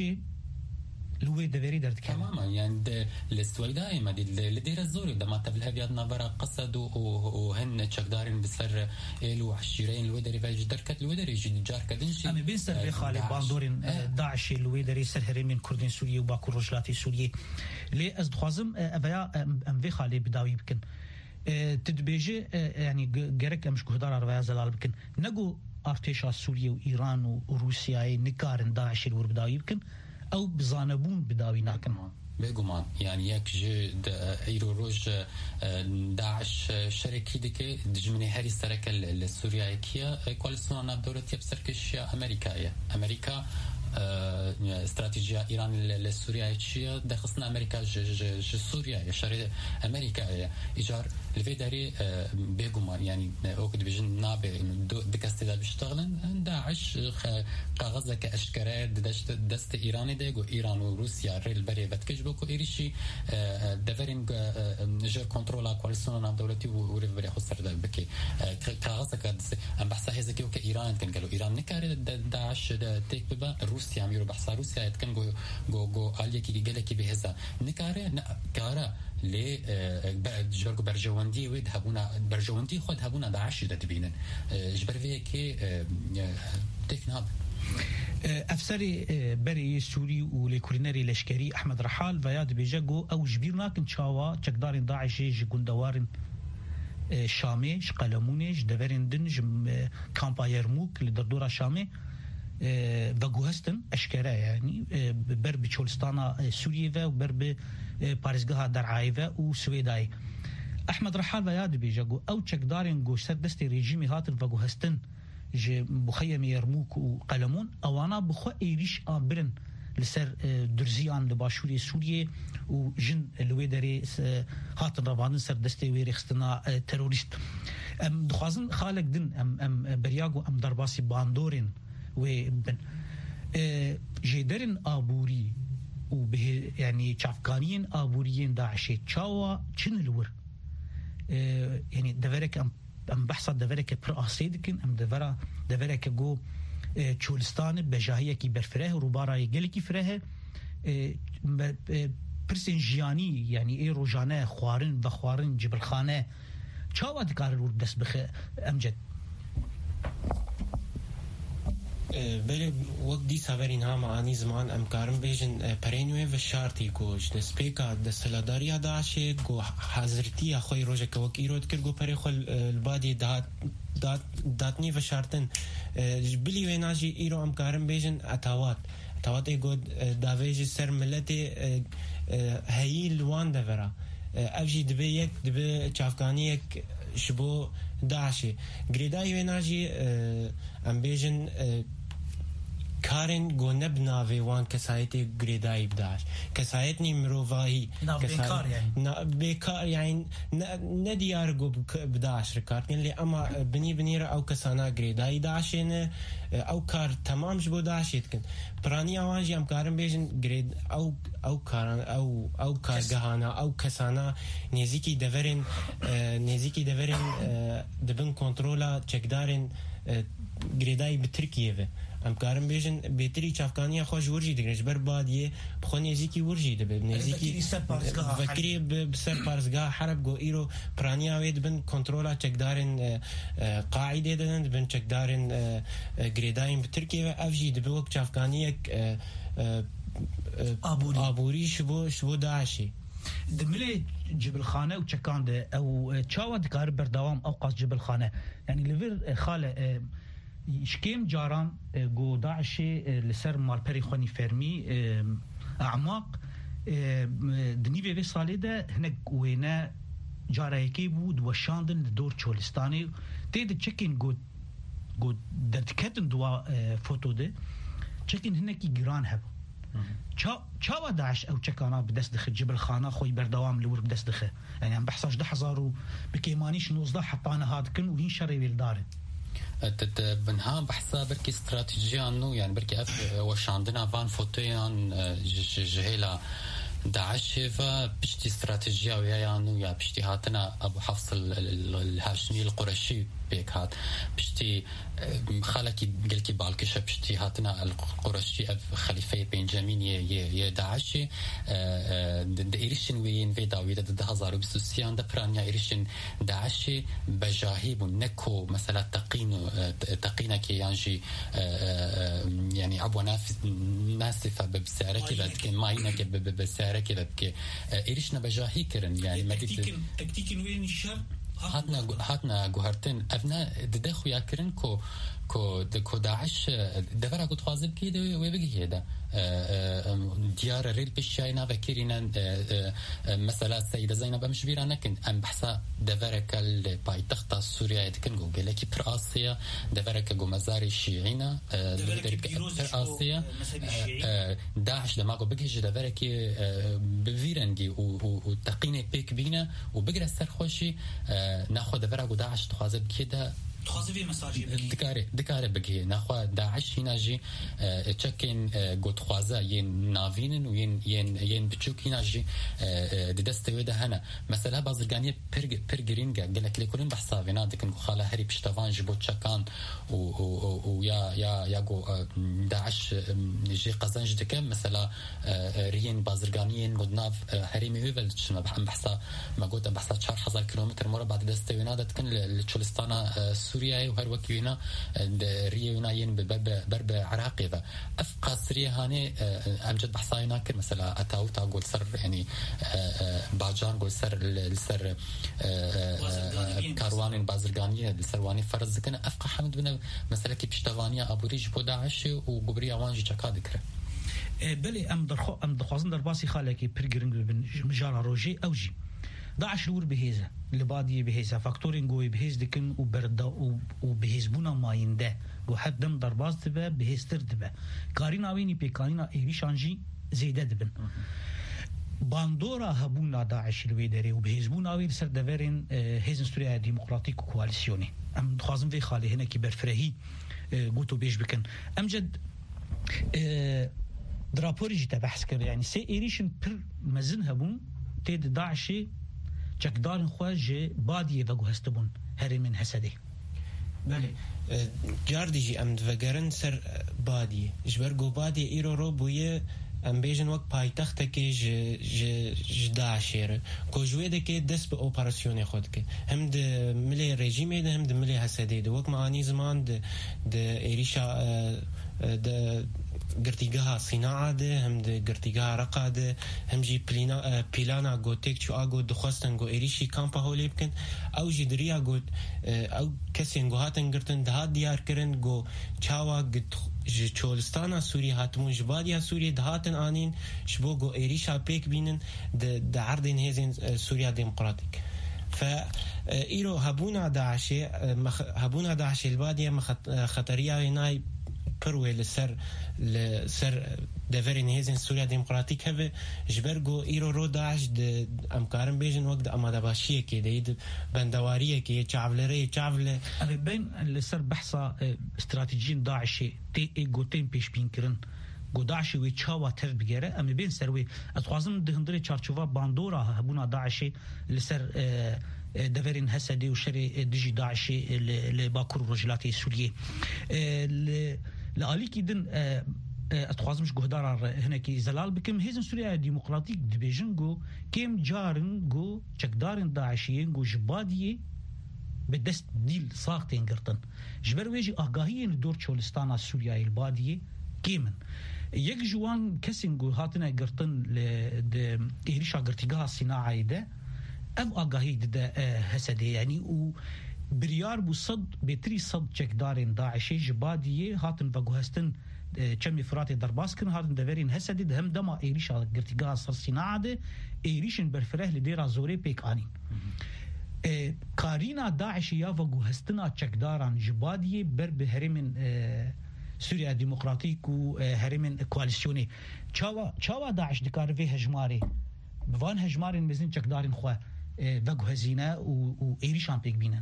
لوي دفري درت تماما يعني السويداي ما دي لدير الزوري دما تبلها بيادنا برا قصد وهن تشقدارين بسر الو عشرين الودري فاج دركت الودري يجي جار كدنشي امي بين سر خالي باندورين داعش الودري سر من كردين سوريا وباكو رجلاتي سوريا لي از دخوازم ابيا ام في خالي بداوي بكن تدبيجي يعني جرك مش قدر اربع زلال بكن نقو ارتشا سوريا وايران وروسيا نكارن داعش الور بداوي بكن او بزانبون بداوي ناكن بيقومان يعني يك جي ايرو روج داعش شركي ديكي دجمني هاري سركه لسوريا كيا كواليسيون نابدورتي بسركشيا امريكايه امريكا استراتيجية إيران لسوريا هي دخلنا أمريكا ج ج ج سوريا يا شريط أمريكا إيجار الفيداري بيجومان يعني وقت بيجن نابي بكاستيدا بيشتغلن داعش قاغزة كأشكرات دست دست إيراني ديجو إيران وروسيا ريل بري بتكجبوكو إيريشي دفرين نجر كنترولا كواليسيون دولتي وريف بري خسر ده بكي قاغزة كدس أم بحث هذا كيو كإيران كان قالوا إيران نكاري داعش تيك ببا روسيا عميرو بحث روسيا يتكن جو جو جو عليه كي جالك بهذا نكاره نكاره ل جبركو برجواندي ود هبونا برجواندي خد هبونا داعش ده تبينن جبر فيه كي تكناب افسري بري سوري ولكورينري لشكري احمد رحال فياد بيجو او جبيرنا كن شاوا تقدارين داعش جندوارن شامي قلمونيش دفرين دنج كامبا يرموك لدردورا شامي وگوهستن اشکره يعني بر بچولستانا سوريا وبر باريزگاه درعايفه وسويداي احمد رحال وياد بيجو او تشكدارين گوشت دست رژیمی هات وگوهستن ج بخيم يرموك وقلمون اوانا بخو ايريش امبرن لسر درزيان لباشوري سوريا وجن الويدري هات ربانن سر دست ويرخستنا تيروريست ام دخوازن خالق دن ام ام برياغو ام درباسي باندورين وبن جدرن آبوری و به يعني چافکانین آبوریین داعشی چاوا چن الور يعني دفرك ام ام بحث دفرك پر آسیدکن ام دفرا دفرك جو چولستان بجاهیه کی برفره روبارای گلی کی فره پرسن جیانی يعني ای روزانه خوارن و خوارن جبل خانه چاوا دکار الور دست بخ امجد بله وقت دی سافرین ها معانی زمان امکارم بیشن پرینوی و شارتی کوش دسپیکا دستلاداریا داعشه گو حضرتی خوی روزه که وقت ایرود کرد گو پری خل البادی دات دات داتنی و شارتن بلی و ناجی ایرو امکارم بیشن اتاوات اتاوات ایگو داویج سر ملتی هایی لوان دورا افجی دبی یک دبی چافکانی یک شبو داعشه گریدای و ناجی ام بیشن کارن گو نبناوی وان کسایتی گریدایی بداش کسایتنی مروفاهی بیکار یعنی بیکار یعنی ندیار گو بداش رکارتن لی اما بنی بنی را او کسانا گریدایی داشین او کار تمام جبو داشید کن پرانی آوانجی هم کارن بیشن گرید او او کاران او او کارگاهانا او کسانا نزیکی دورن نزیکی دورن دبن کنترولا چکدارن گریدایی به ترکیه ام کارم بیشن بهتری چافکانی خوش ورجی دیگه بر بادیه بخون نزیکی ورجی ده نزیکی فکری بسر پارسگاه حرب گو ایرو پرانیا وید بن کنترولا چکدارن قاعده دادن بن چکدارن گریدایم به ترکیه افجی ده وقت چافکانی آبوری آبوری شبو شبو داعشی دملي جبل خانه وشكانده او تشاو دكار بردوام اوقات جبل خانه يعني لفير خاله شكيم جاران جو داعشي لسر مالبري خوني فيرمي اعماق دنيفي في صالده هناك وينا جاريكي بود وشاندن لدور تشولستاني تيد تشكين جو جو دتكتن دوا فوتو ده تشكين هناك جيران هب چا چا داعش او چکانا بدست دخل جبل خانه خوي بردوام لور بدست دخل يعني عم بحصاش ده حزارو بكيمانيش نوزده حطانا هاد كن وهين شري ويلدار تت بنها بحسا بركي استراتيجية انه يعني بركي اف وشاندنا فان فوتويان جهيلا داعش فبشتي استراتيجية ويا انه يا بشتي هاتنا ابو حفص الهاشمي القرشي بيك هات بشتي خالكي قلكي بالكشة بشتي هاتنا القرشي خليفة بنجامين ي داعش إيريشن وين في داوية ده هزارو بسوسيان ده برانيا إيريشن داعش بجاهيب ونكو مثلا تقين تقينا كي يانجي يعني عبوا ناس ناسفة بسعر كذا ما هنا بسعر كذا إيريشنا بجاهي كرن يعني ما تكتيك تكتيك وين الشر هاتنا هاتنا جوهرتين ابنا ددخو ياكرن كو كو كو داعش دفرا كنت خازب كده ويبقي هذا ديار الريل بشاينا فكرنا مثلا السيدة زينب مشبيرة لكن أم بحثا دفرك البايتخت السوريا يتكن جو لكن براسيا دفرك جو مزاري الشيعينا براسيا داعش لما جو بقيش دفرك بفيرنجي وتقيني بيك بينا وبقرا السرخوشي ناخذ دفرك داعش تخازب كده تخازبي مساجي دكاري دكاري بقي ناخذ داعش هنا جي تشكين قد خوازا ين نافينن وين ين ين بتشوك هنا جي دستوي ده هنا مثلا بازرگانيه بير بيرجرينجا قال لك لكلن بحسابي نادك خاله هري بشتفان جبو تشكان و يا يا يا جو داعش جي قزنج دكم مثلا رين بازرگانيين قد ناف هري ميفل شنو بحسا ما قلت بحسا شهر حزار كيلومتر مره بعد دستوي نادت كن لتشولستانا سوريا وهر وكينا ريونا ين برب عراقي ذا افقى سوريا هاني امجد بحصاينا كر مثلا اتاو تا قول سر يعني باجان قول سر السر كاروان بازرگانيه السرواني فرز كنا افقى حمد بنا مثلا كي بشتغانيه ابو ريج بو داعش وقبري اوانجي چكا ذكر بلي ام درخو ام دخوازن درباسي خالكي برجرنج بن مجارا روجي اوجي داعش لور بهيزة لبادية بهيزة فاكتورين قوي بهيز دكن وبردا وبهيزبونا ماينده وحد دم درباز دبا بهيزتر دبا كارينا ويني بيكانينا ايريشانجي زيدة دبن باندورا هبونا داعش الويدري وبهيزبونا وين سر دفرين هيزن سوريا ديمقراطيك وكواليسيوني ام دخوازم في خالي هنا كي برفرهي قوتو بيش بكن امجد درابوري جيتا بحث كر يعني سي ايريشن بر مزن هبون تيد داعشي چکدارن خواجه بادیه وگو هستبون هری من حسده بله جاردی جی ام دفگرن سر بادیه جبر گو بادیه ایرو رو بویه ام بیجن وقت پایتخت که ج ج داعشیره کو جوی ده که دست به اپراسیون خود که هم ده ملی رژیمه ده هم ده ملی حسده ده وقت معانی زمان ده ده ایریشا ده قرتيجها صناعة ده هم ده قرتيجها رقعة ده هم جي بلينا بيلانا جو تكشو أجو دخواستن جو إيريشي كامبا هو ليبكن أو جي دريا جو أو كسين جو هاتن قرتن ده ديار كرن جو شاوا قد جي تشولستانا سوريا هاتمون جباديا سوريا ده هاتن آنين شبو جو إيريشا بيك بينن ده ده عردين هزين سوريا ديمقراطيك فإيرو هبونا داعشي هبونا داعشي البادية خطرية هناي قروه لسر لسر دفرين هيزن سوريا ديمقراطيك هذا جبرجو ايرو رو داعش امكارن بيجن وقت اماده باشيه كده بندواريه كده تشافلري تشافله بين لسر بحثه استراتيجيين داعش تي ايجوتين بيش بينكرن داعش وی چاوا تر بگیره اما بین سروی اتخوازم دهندری چارچوبا باندورا هبونا داعش لسر دفرين هسدي وشري دجي داعش لباكور الرجلات السورية لآليك إذن اتخوازمش جهدار هناك زلال بكم هيزن سوريا ديمقراطيك دبيجن جو كيم جارن جو چكدارن داعشيين جو جبادية بدست ديل ساقتين قرطن جبر ويجي آگاهيين دور چولستانا سوريا البادية كيمن يك جوان كسنجو هاتنا قرطن ل إيريشا قرتيقها الصناعة ده أب آگاهي ده هسدي يعني و بريار بصد بتري صد چكدارن داعشي جبادية هاتن فقوهستن كم فراتي درباسكن هاتن دفرين هسدي ده هم دما إيريشا قرتيقها الصناعة ده إيريشن برفره لديرا زوري بيكانين كارينا داعشي يا فقوهستنا چكدارن جبادية بر بهرمن سوريا ديمقراطيك و هرمن كواليسيوني چاوا چاوا داعش دكار في هجماري بوان هجمارين مزين چكدارين خو وقو هزينه و ايريشان بيك بينن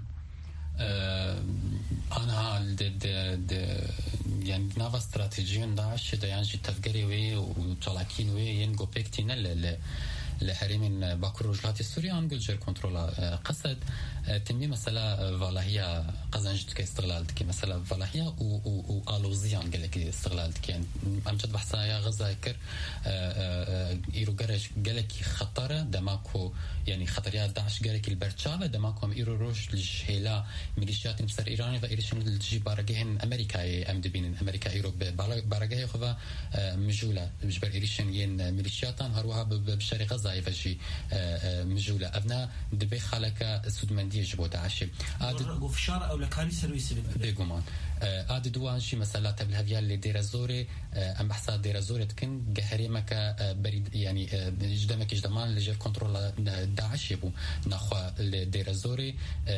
انا د د يعني نافا استراتيجيون داعش ده يعني تفكري وي وطلاكين وي ينجو بيكتين ل لحريم باكور رجلات سوريا نقول جر كنترولا قصد تمي مثلا فلاهيا قزنجت كاستغلال كي مثلا فلاهيا و و الوزيان قال لك استغلال كي يعني امجد بحثا يا غزاكر ايرو جرش قال لك خطره دماكو يعني خطريات داعش قال لك البرشاله دماكو ايرو روش للشهيلا ميليشيات مصر ايراني فايرشن الجي بارجين امريكا ام دبين امريكا ايرو بارجه خذا مجوله بجبر ايرشن ين ميليشياتان هروها بشرق غزه يفجي مجوله ابنا دبي خلك سودمنديه جبو داعش عاد وفشار او لكاري سيرفيس بيغمان عاد دوان شي مثلا تبل هفيا اللي دير زوري ام بحثا دير زوري تكن جهريمك بريد يعني جدمك جدمان اللي جيف كنترول داعش يبو نخوا دير زوري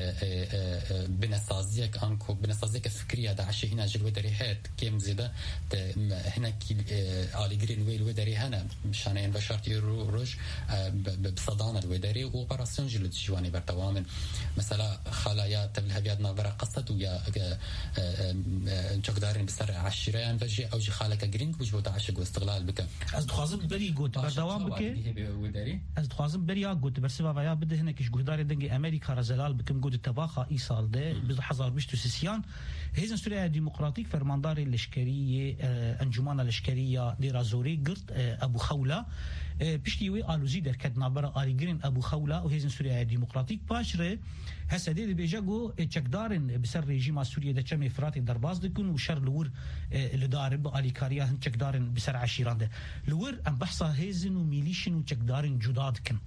بنسازيك انكو بنسازيك فكريه داعش هنا جلو دريهات كيم زيده هنا علي جرين ويل ودري هنا مشان ان بشرت روج بصدانه الودري واوبراسيون جلو جواني برتوامن مثلا خلايا تبل هفيا نظره قصد ويا چقدارين بسر عشرين فجي او جي خالك جرينج وجو داعش واستغلال بك از دخوازم بري قوت بردوام بك از دخوازم بري قوت برسوا ويا بده هناك جهدار دنجي امريكا رزلال بكم قوت تباخا ايصال ده بحزار بشتو سيسيان هيزن سوريا ديمقراطيك فرماندار الاشكريه انجمان الاشكريه ديرا زوري قرط ابو خوله بشتي وي الوزي در كدنا برا اريجرين ابو خوله وهيزن سوريا ديمقراطيك باشره هسدي بيجاغو چقدارن بسر ريجيم سوريا ده چم افراطي درباز دكن وشر لور لدارب اليكاريا هن چقدارن بسر عشيران ده لور ام بحثا هيزن وميليشن وچقدارن جداد كن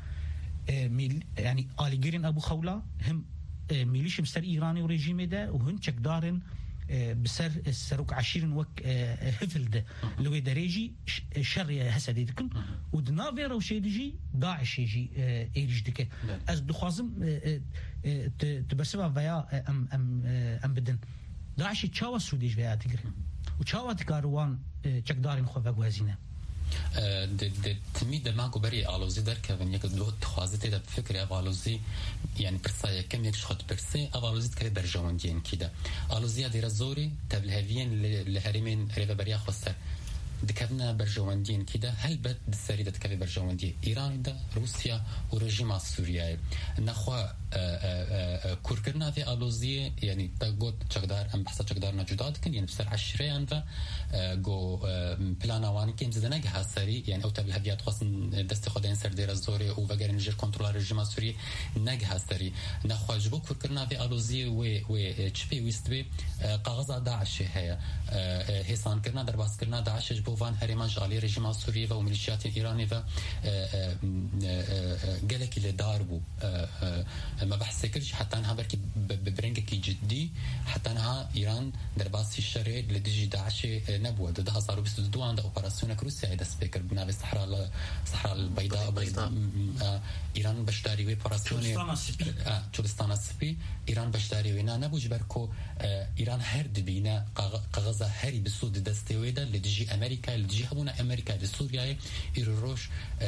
يعني اريجرين ابو خوله هم ميليشن بسر ايراني وريجيم ده وهن چقدارن بسر السروك عشرين وك هفل ده لو دريجي شر هسدي دكن ودنا فيرو شي دجي داعش يجي ايرج دك از دخوازم تبرسوا فيا ام ام ام بدن داعش تشاوا سوديج فيا تجري وتشاوا تكاروان چقدارين خو فغو هزينه د د تمی د ماکو بری آلوزی در که ونیک دو تخوازته د فکر آلوزی یعنی پرسای کم یک شخص پرسه آلوزی که برجواندین کیده آلوزی دیر زوری تبل هفین لهرمین ریو بریا خسته دكبنا برجواندين كده هل بد السريدة تكفي برجواندي إيران ده روسيا ورجيم السوريا نخوا كوركرنا في ألوزية يعني تقول تقدر أم بحث تقدر نجودات كن يعني بسرعة شريان ف جو بلانا وان كيم زدنا جهاز سري يعني أو تبل هبيات خاصن دست خدين سر دير الزوري وفجر نجر كنترول الرجيم السوري نجهاز سري نخوا جبو كوركرنا في ألوزية و و تشبي ويستبي قاغزة داعش هي هيسان كرنا درباس كرنا داعش جبو وان هرمان جالي رژیم سوریه و ملیشیات ایرانی و گلکی لداربو ما بحث كرش حتى انها بركي ببرنجكي جدي حتى انها ايران درباسي الشري لديجي داعش نبوه ضد هزار وبستدو عند اوبراسيون روسيا اذا سبيكر بناء الصحراء الصحراء البيضاء بيضاء ايران بشداري وي اوبراسيون اه تشولستان السبي ايران بشداري وينا نبوج بركو ايران هرد بينا قغزه هري بسود دستويدا لديجي امريكا لديجي هبونا امريكا لسوريا يروش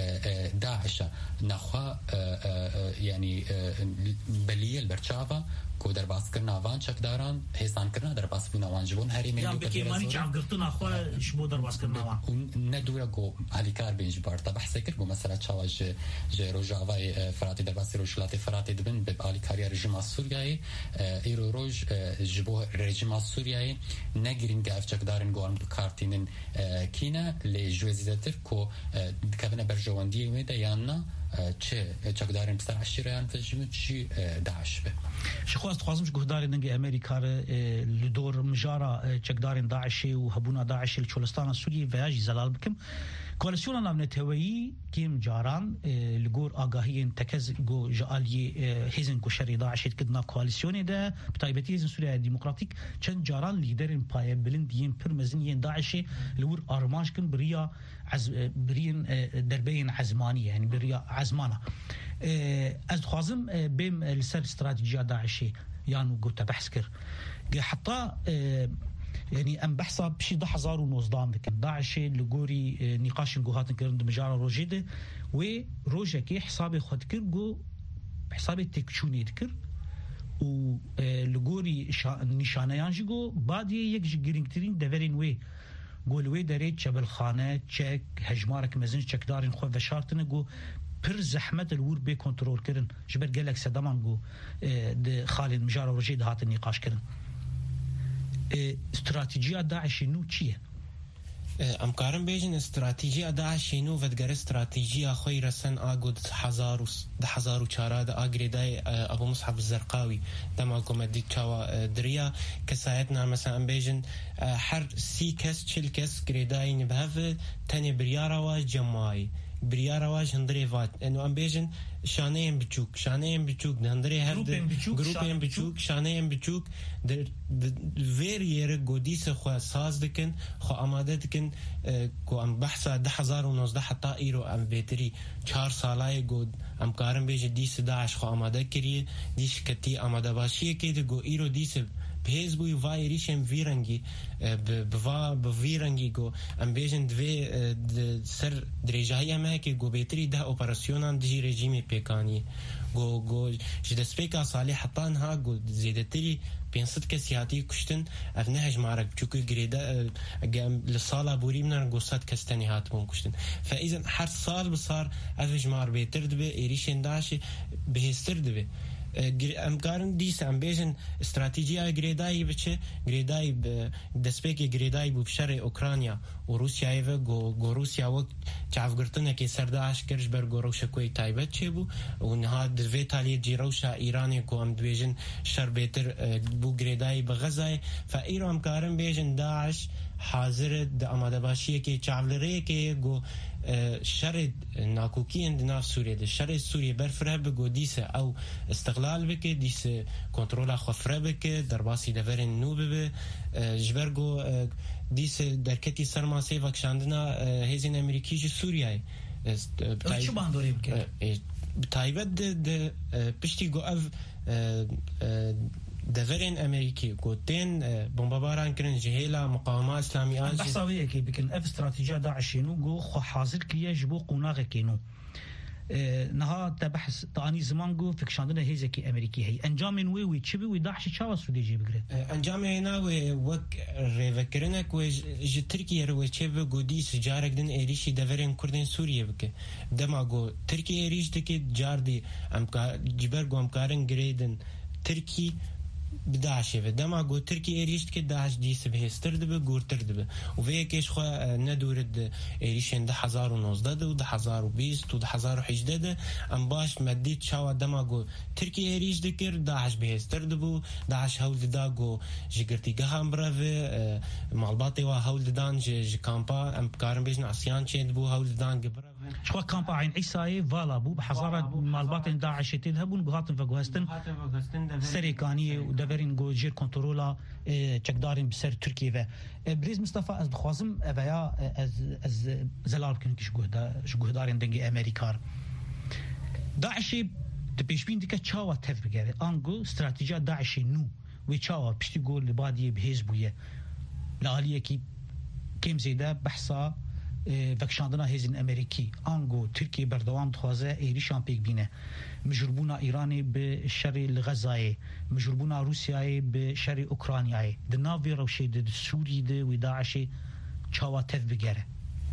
داعش نخوا يعني بليه البرشافا کو در باس کرنا وان چک داران هستان کرنا در باس بونا وان جبون هری ملی یا بکی مانی چاف گرتنا خو شبو در باس کرنا وان ندورا گو هلی کار بینج بارتا بحث کر گو مثلا چاواج جرو جاوای فراتی در باس روشلات فراتی دبن به علی کاری رژیم سوریایی ایرو روج جبو رژیم سوریایی نگرین گاف چک دارن گو ام کارتینن کینا لجوزیتر کو کبنا برجواندی میدا یانا چه چقدارن بسر عشريان فجمت شي داعش به شخو استخوازمش گهدار ننگی امریکا لدور مجارا چقدارن داعش و هبونا داعش لچولستان سوریه ویاجی زلال بکم کوالسیون نامنت هوایی کیم جاران لگور آگاهی تکز گو جالی هیزن کو شری داعش کدنا کوالسیون ده بتایبتی هیزن سوریه دموکراتیک چند جاران لیدرن پای بلندین پرمزنین داعش لور آرمانج کن بریا عز برين دربين عزمانية يعني بريا عزمانة از خوازم بهم السر استراتيجية داعشي يعني قلت بحث كر حتى يعني ام بحثا بشي ده هزار ونوزدان ذكر داعشي لقوري نقاش نقوهات نكرند مجارة روجيدة وروجة كي حسابي خد كر قو حسابي تكشوني ذكر و لقوري نشانة يانجيقو بعدي يكجي جرينكترين دفرين وي قولوي دريت شبل خانه تشك هجمارك مزن تشك دارين خو وشارتن جو پر زحمت الور بي كنترول كرن جبر قالك سدمان جو د خالد مجار ورجيد هات النقاش كرن استراتيجيه داعش نو تشيه ام کارم بیجن استراتیجی داعش نو ودگر استراتیجی خوی رسن اگود هزار و ده هزار و چهارده اگریدای ابو مصعب الزرقاوي دما کومدی چاوا دریا کسایتنا مثلا ام بیجن هر سی کس چل کس گریدای نبهف تنی بریارا و جماعی بریارا و هندری وات انو ام بیجن شانه ام بچوک شانه ام بچوک هندری هر گروپ ام بچوک شانه ام بچوک در ویریر گودیس خو ساز دکن خو آماده دکن کو ام بحثا ده هزار و نوزده حتی ایرو ام بیتری چهار سالای گود ام کارم بیج دیس داعش خو آماده کریه دیش کتی آماده باشیه که گو ایرو دیس بهز بوی وای ریشم ویرنگی بوا بویرنگی گو ام بیجن دوی سر درجایی ما که گو بیتری ده اپراسیونان دی رژیم پیکانی گو گو جدس پیکا صالح حتان ها گو زیادتری بینصد کسی هاتی کشتن اف نهج معرک چوکو گریده لسالا بوری منن گو صد کستنی هاتمون کشتن فاذا هر سال بصار اف جمار بیتر دبه ایریشن داشی بهستر دبه ام کارن دیس ام بیژن استراتیجی گریدای بچه گریدای دسپیک گریدای بو بشر اوکراینیا و روسیای و گو گو روسیا و چافگرتنه که سرداش کرج بر گو روش کوی تایبت چه بو و نه د ویتالی جیروشا ایرانی کو ام بیژن شر بهتر بو گریدای بغزای فایرو ام کارن بیژن داعش حاضر د آماده باشی که چاولره که گو شر ناکوکی اند ناف سوریه ده شر سوریه برفره بگو دیسه او استقلال بکه دیسه کنترول خفره بکه در باسی دورن نو ببه جبرگو دیسه درکتی سرماسه وکشاندنا هزین امریکی جو سوریه چو باندوری بکه تایبت ده پشتی گو او دفرين أمريكي قوتين بومباران كرن جهيلا مقاومة إسلامية بحثاوية كي بكن اف استراتيجية داعش نو جو خو حاضر كي يجبو قناغ كينو نها تبحث تاني زمان جو فكشاندنا هيزكي أمريكي هي أنجام وي وي تشبي وي داعش شاوا سوديجي بقري أنجام هنا وي وك ريفكرنك وي ج تركيا رو تشبي جودي سجارك دن إيريشي دفرين كردين سوريا بك دما جو تركيا إيريش دكي جاردي أم جبر جو أم كارن جريدن تركي بداعش و دما گو ترکی ایریشت که داعش دیس بهستر دبه گورتر دبه و وی کش خو ندورد ایریشن ده هزار و نوزده ده و ده هزار و بیست و ده هزار و هجده ده ام باش مدید شاو دما گو ترکی ایریش دکر داعش بهستر دبو داعش هول دا گو جگرتیگه هم برو معلوماتی و هول دان ج کامپا ام کارم بیشن عصیان چند بو هول دان گبره شو كامبا عين عيسى فالا بو بحضارة مالباطن داعش تذهبون بغاتن فغوستن سريكانية ودفرين جو جير كنترولا تشكدارين بسر تركيا بريز مصطفى از بخوازم افيا از از زلال كن كش جهدا شو جهدارين دنجي امريكار داعش تبيش بين ديك تشاوا تفبغاري انغو استراتيجيا داعش نو وي تشاوا بشتي جول لبادي بحزبيه لاليه كي كم زيدا بحثا وکشاندنا هزین امریکی آنگو ترکیه بردوام دخوازه ایریشان پیک بینه مجربونا ایرانی به شر غزه مجربونا روسیای به شر اوکراینای د ناوی روشی د سوری د و داعش چاواتف بگره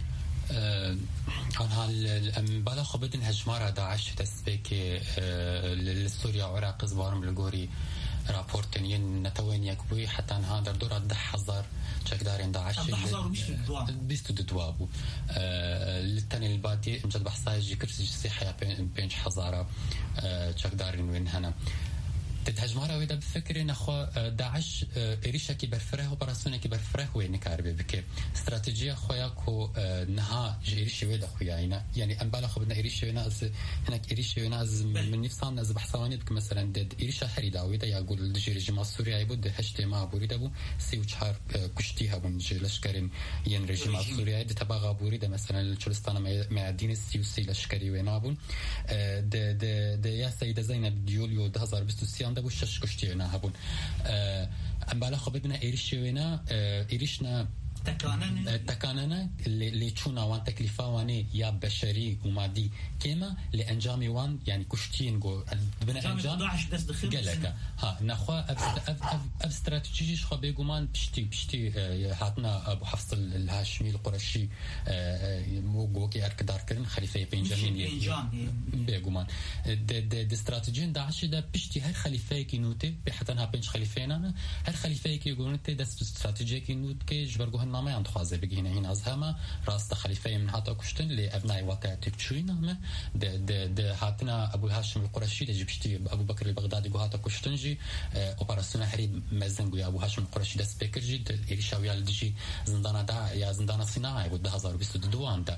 آنها بالا خبدن هجمارا داعش تسبیک لسوریا و عراق زبارم لگوری راپورتن ين نتوين يكبوي حتى انها در دور ده حزار چكدارين داعش بيستو ددوابو للتاني الباتي امجد بحصايجي كرسي سيحيا بينش حزارة چكدارين وين هنا تتهجمارا ويدا بفكر نخو داعش إريشا كي برفره وبراسونا كي برفره وين كاربي بك استراتيجية خويا كو نها إريشا ويدا خويا يعني أمبالا خبنا إريشا وينا أز هناك إريشا وينا أز من نفسان أز بحثواني بك مثلا دد إريشا حريدا ويدا يقول دجي رجيم السوريا يبود هشتي ما بوريدا بو سي وشهر كشتيها بنجي لشكرين ين رجيم السوريا دي تباغا بوريدا مثلا الشلستان مع دين السيوسي لشكري وينابون د د د يا سيدة زينب ديوليو ده هزار بستوسيان ده بوشش كشتينا هبون ام بالا خبدنا ايريشينا ايريشنا تكاننا تكاننا اللي تشونا وان تكلفة واني يا بشري ومادي كما لانجامي وان يعني كشتين جو بنا انجام قالك ها نخوا اب اب استراتيجي خو بيغمان بشتي بشتي هاتنا ابو حفص الهاشمي القرشي مو جوكي اركدار كرن خليفه بنجامين بيغمان د استراتيجي داعش ده بشتي هر خليفه كي نوتي بحتنها بنج خليفينا هر خليفه كي يقولون ده استراتيجي كي نوت كي جبرغو نامه عند خوازه بگینه این از همه راست خلیفه من حتی کشتن لی ابنای واقع تبچوی نامه د د د هاتنا ابو هاشم القرشي اللي جبشتي ابو بكر البغدادي جو هاتا کشتن جی اپراسیون حریم مزن گویا ابو هاشم القرشي دست بکر جی ایشاویال دیجی زندان دا یا زندان سینای بود ده هزار و بیست و دو انت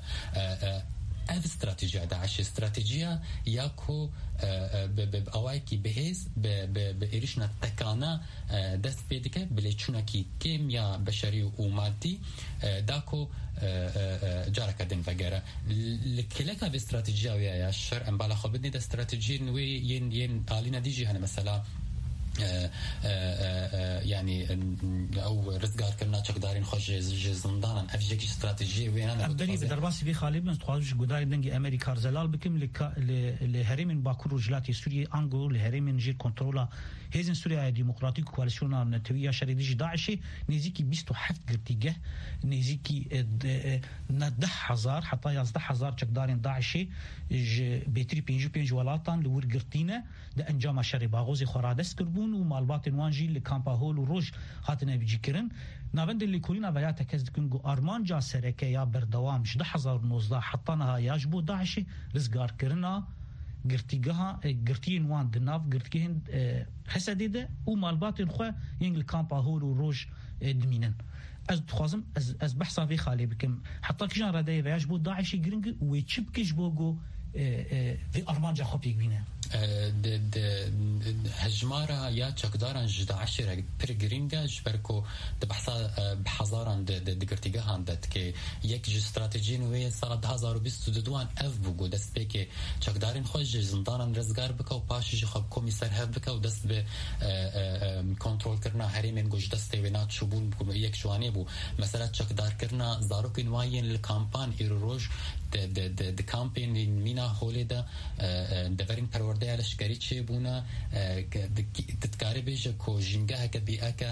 اف استراتيجيه داعش استراتيجيه ياكو بأوايكي بهز بإيرشنا تكانا دست بيدك بليتشونكي كيمياء بشري ومادي داكو جارك دين فجرة لكلك في استراتيجيه ويا الشر ام بالا خبدني ده استراتيجيه وي ين ين علينا ديجي هنا مثلا آآ آآ يعني او رزقار كنا تقدرين خوش زندان افجيك استراتيجيه وين انا بدني بدرباسي في خالد من تخرج غداي دنجي امريكا زلال بكم لهرم باكور رجلاتي سوريا انغو لهرم جير كنترولا هيزن سوريا ديمقراطيك كواليسيون نتويا شريدي داعشي نيزيكي بيست وحفت قرتيجه نيزيكي ندح هزار حتى يصدح هزار تقدرين داعشي بيتري بينجو بينج ولاتان لور قرتينه ده انجام شري باغوزي خرادس كربون ومالبات وانجي لكامبا هول وروج هاتنا بيجي كرن نابند اللي كلنا بياتا كزدكنجو ارمان جا سركه يا بردوام شده هزار ونوزده حطناها ياجبو داعشي رزقار كرنا قرتيجها قرتين وان دناف قرتيهن حسديده ومالبات خو ينجل كامبا هول وروج دمينن از تخازم از از بحثا في خالي بكم حتى كجان رداي ياجبو داعشي جرينج ويتشبكش بوغو في ارمان جا خوبي بينه د د هجمارا یا چقدارن جدا عشره پرگرینگا جبرکو د بحثا بحزارن د د گرتیگه هندت که یک ج استراتژی نوې سال ده هزار و بیست و دو اف بوگو دست به که چقدارن خوش زندان رزگار بکاو پاشش خب کمیسر هف بکاو دست به کنترل کردن حریم گوش دست ونات شبون بو یک جوانی بو مثلا چقدار کردن زاروک نواین الکامپان ایروج د د د کامپین مینا هولیدا د ورین پرورد پەروەردەیە لەشکری چێ بوونە دتکاری بێژە کۆ ژینگەهەکە بیئەکە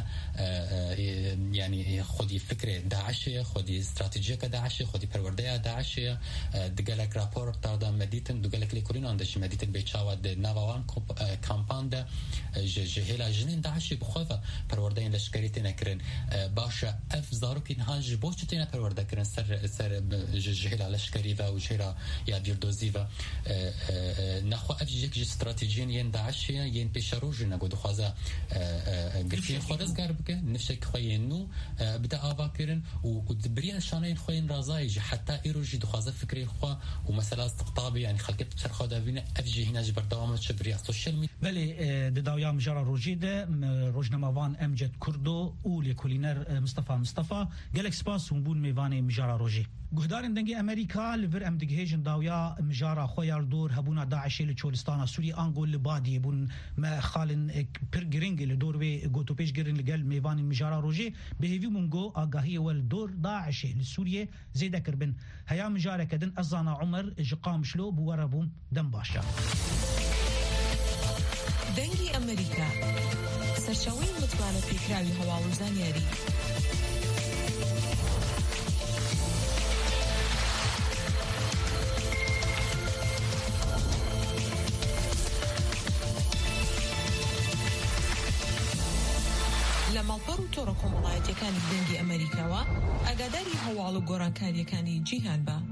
ینی خودی فکرێ داعشەیە خودی استراتیژیەکە داعشێ خودی پەروەردەیە داعشەیە دگەلێک راپۆر تادا مەدیتن دوگەلێک لێ کورینان دەشی مەدیتن بێ چاوە ناوەوان کامپاندا ژهێلا ژنین داعشی بخۆفە پەروەردەین لەشکری تێنەکردن باشە ئەف زاروکین هاژ بۆ چ تێنە پەروەردەکردن سەر سەر ژهێلا لەشکریڤە و ژهێلا یا بیردۆزیڤە نەخوا ئەف یەکژی استراتیژیەن یەن داعشەیە یەن پێشە ڕۆژی نەگۆ دخوازە گرفی خۆرزگار بکە نفسێک خۆیێن و بدە ئاواکردن و بریا شانەین خۆین رازایژ حتا ئێرۆژی دخوازە فکری خوا و مەسەلا استقطابی ینی خەڵکت سەرخوا دابینە ئەف جی هیناژ بەردەوامە چ بریا سوشیال می بله دداویا مجارا روجیده روجنماوان امجد کردو و لکولینر مصطفى مصطفى گلک سپاس هم بون میوان مجارا روجی گهدارن دنگی امریکا لور ام دگهیجن داویا مجارا خویار دور هبونا داعش لچولستان سوری انگول لبادی بون ما خالن پر گرینگ لدور و گوتو پیش گرین لگل میوان مجارا روجی بهوی مونگو آگاهی ول دور داعش لسوریه زیده کربن هيا مجارا کدن ازانا عمر جقام شلو بوربوم دم باشا دەنگی ئەمریکا سەرچاوەی متمانە پێکراوی هەواڵ و زانیاری لە ماڵپەڕ و تۆڕە کۆمەڵایەتیەکانی دەنگی ئەمریکاوە ئاگاداری هەواڵ و گۆڕانکاریەکانی جیهان بە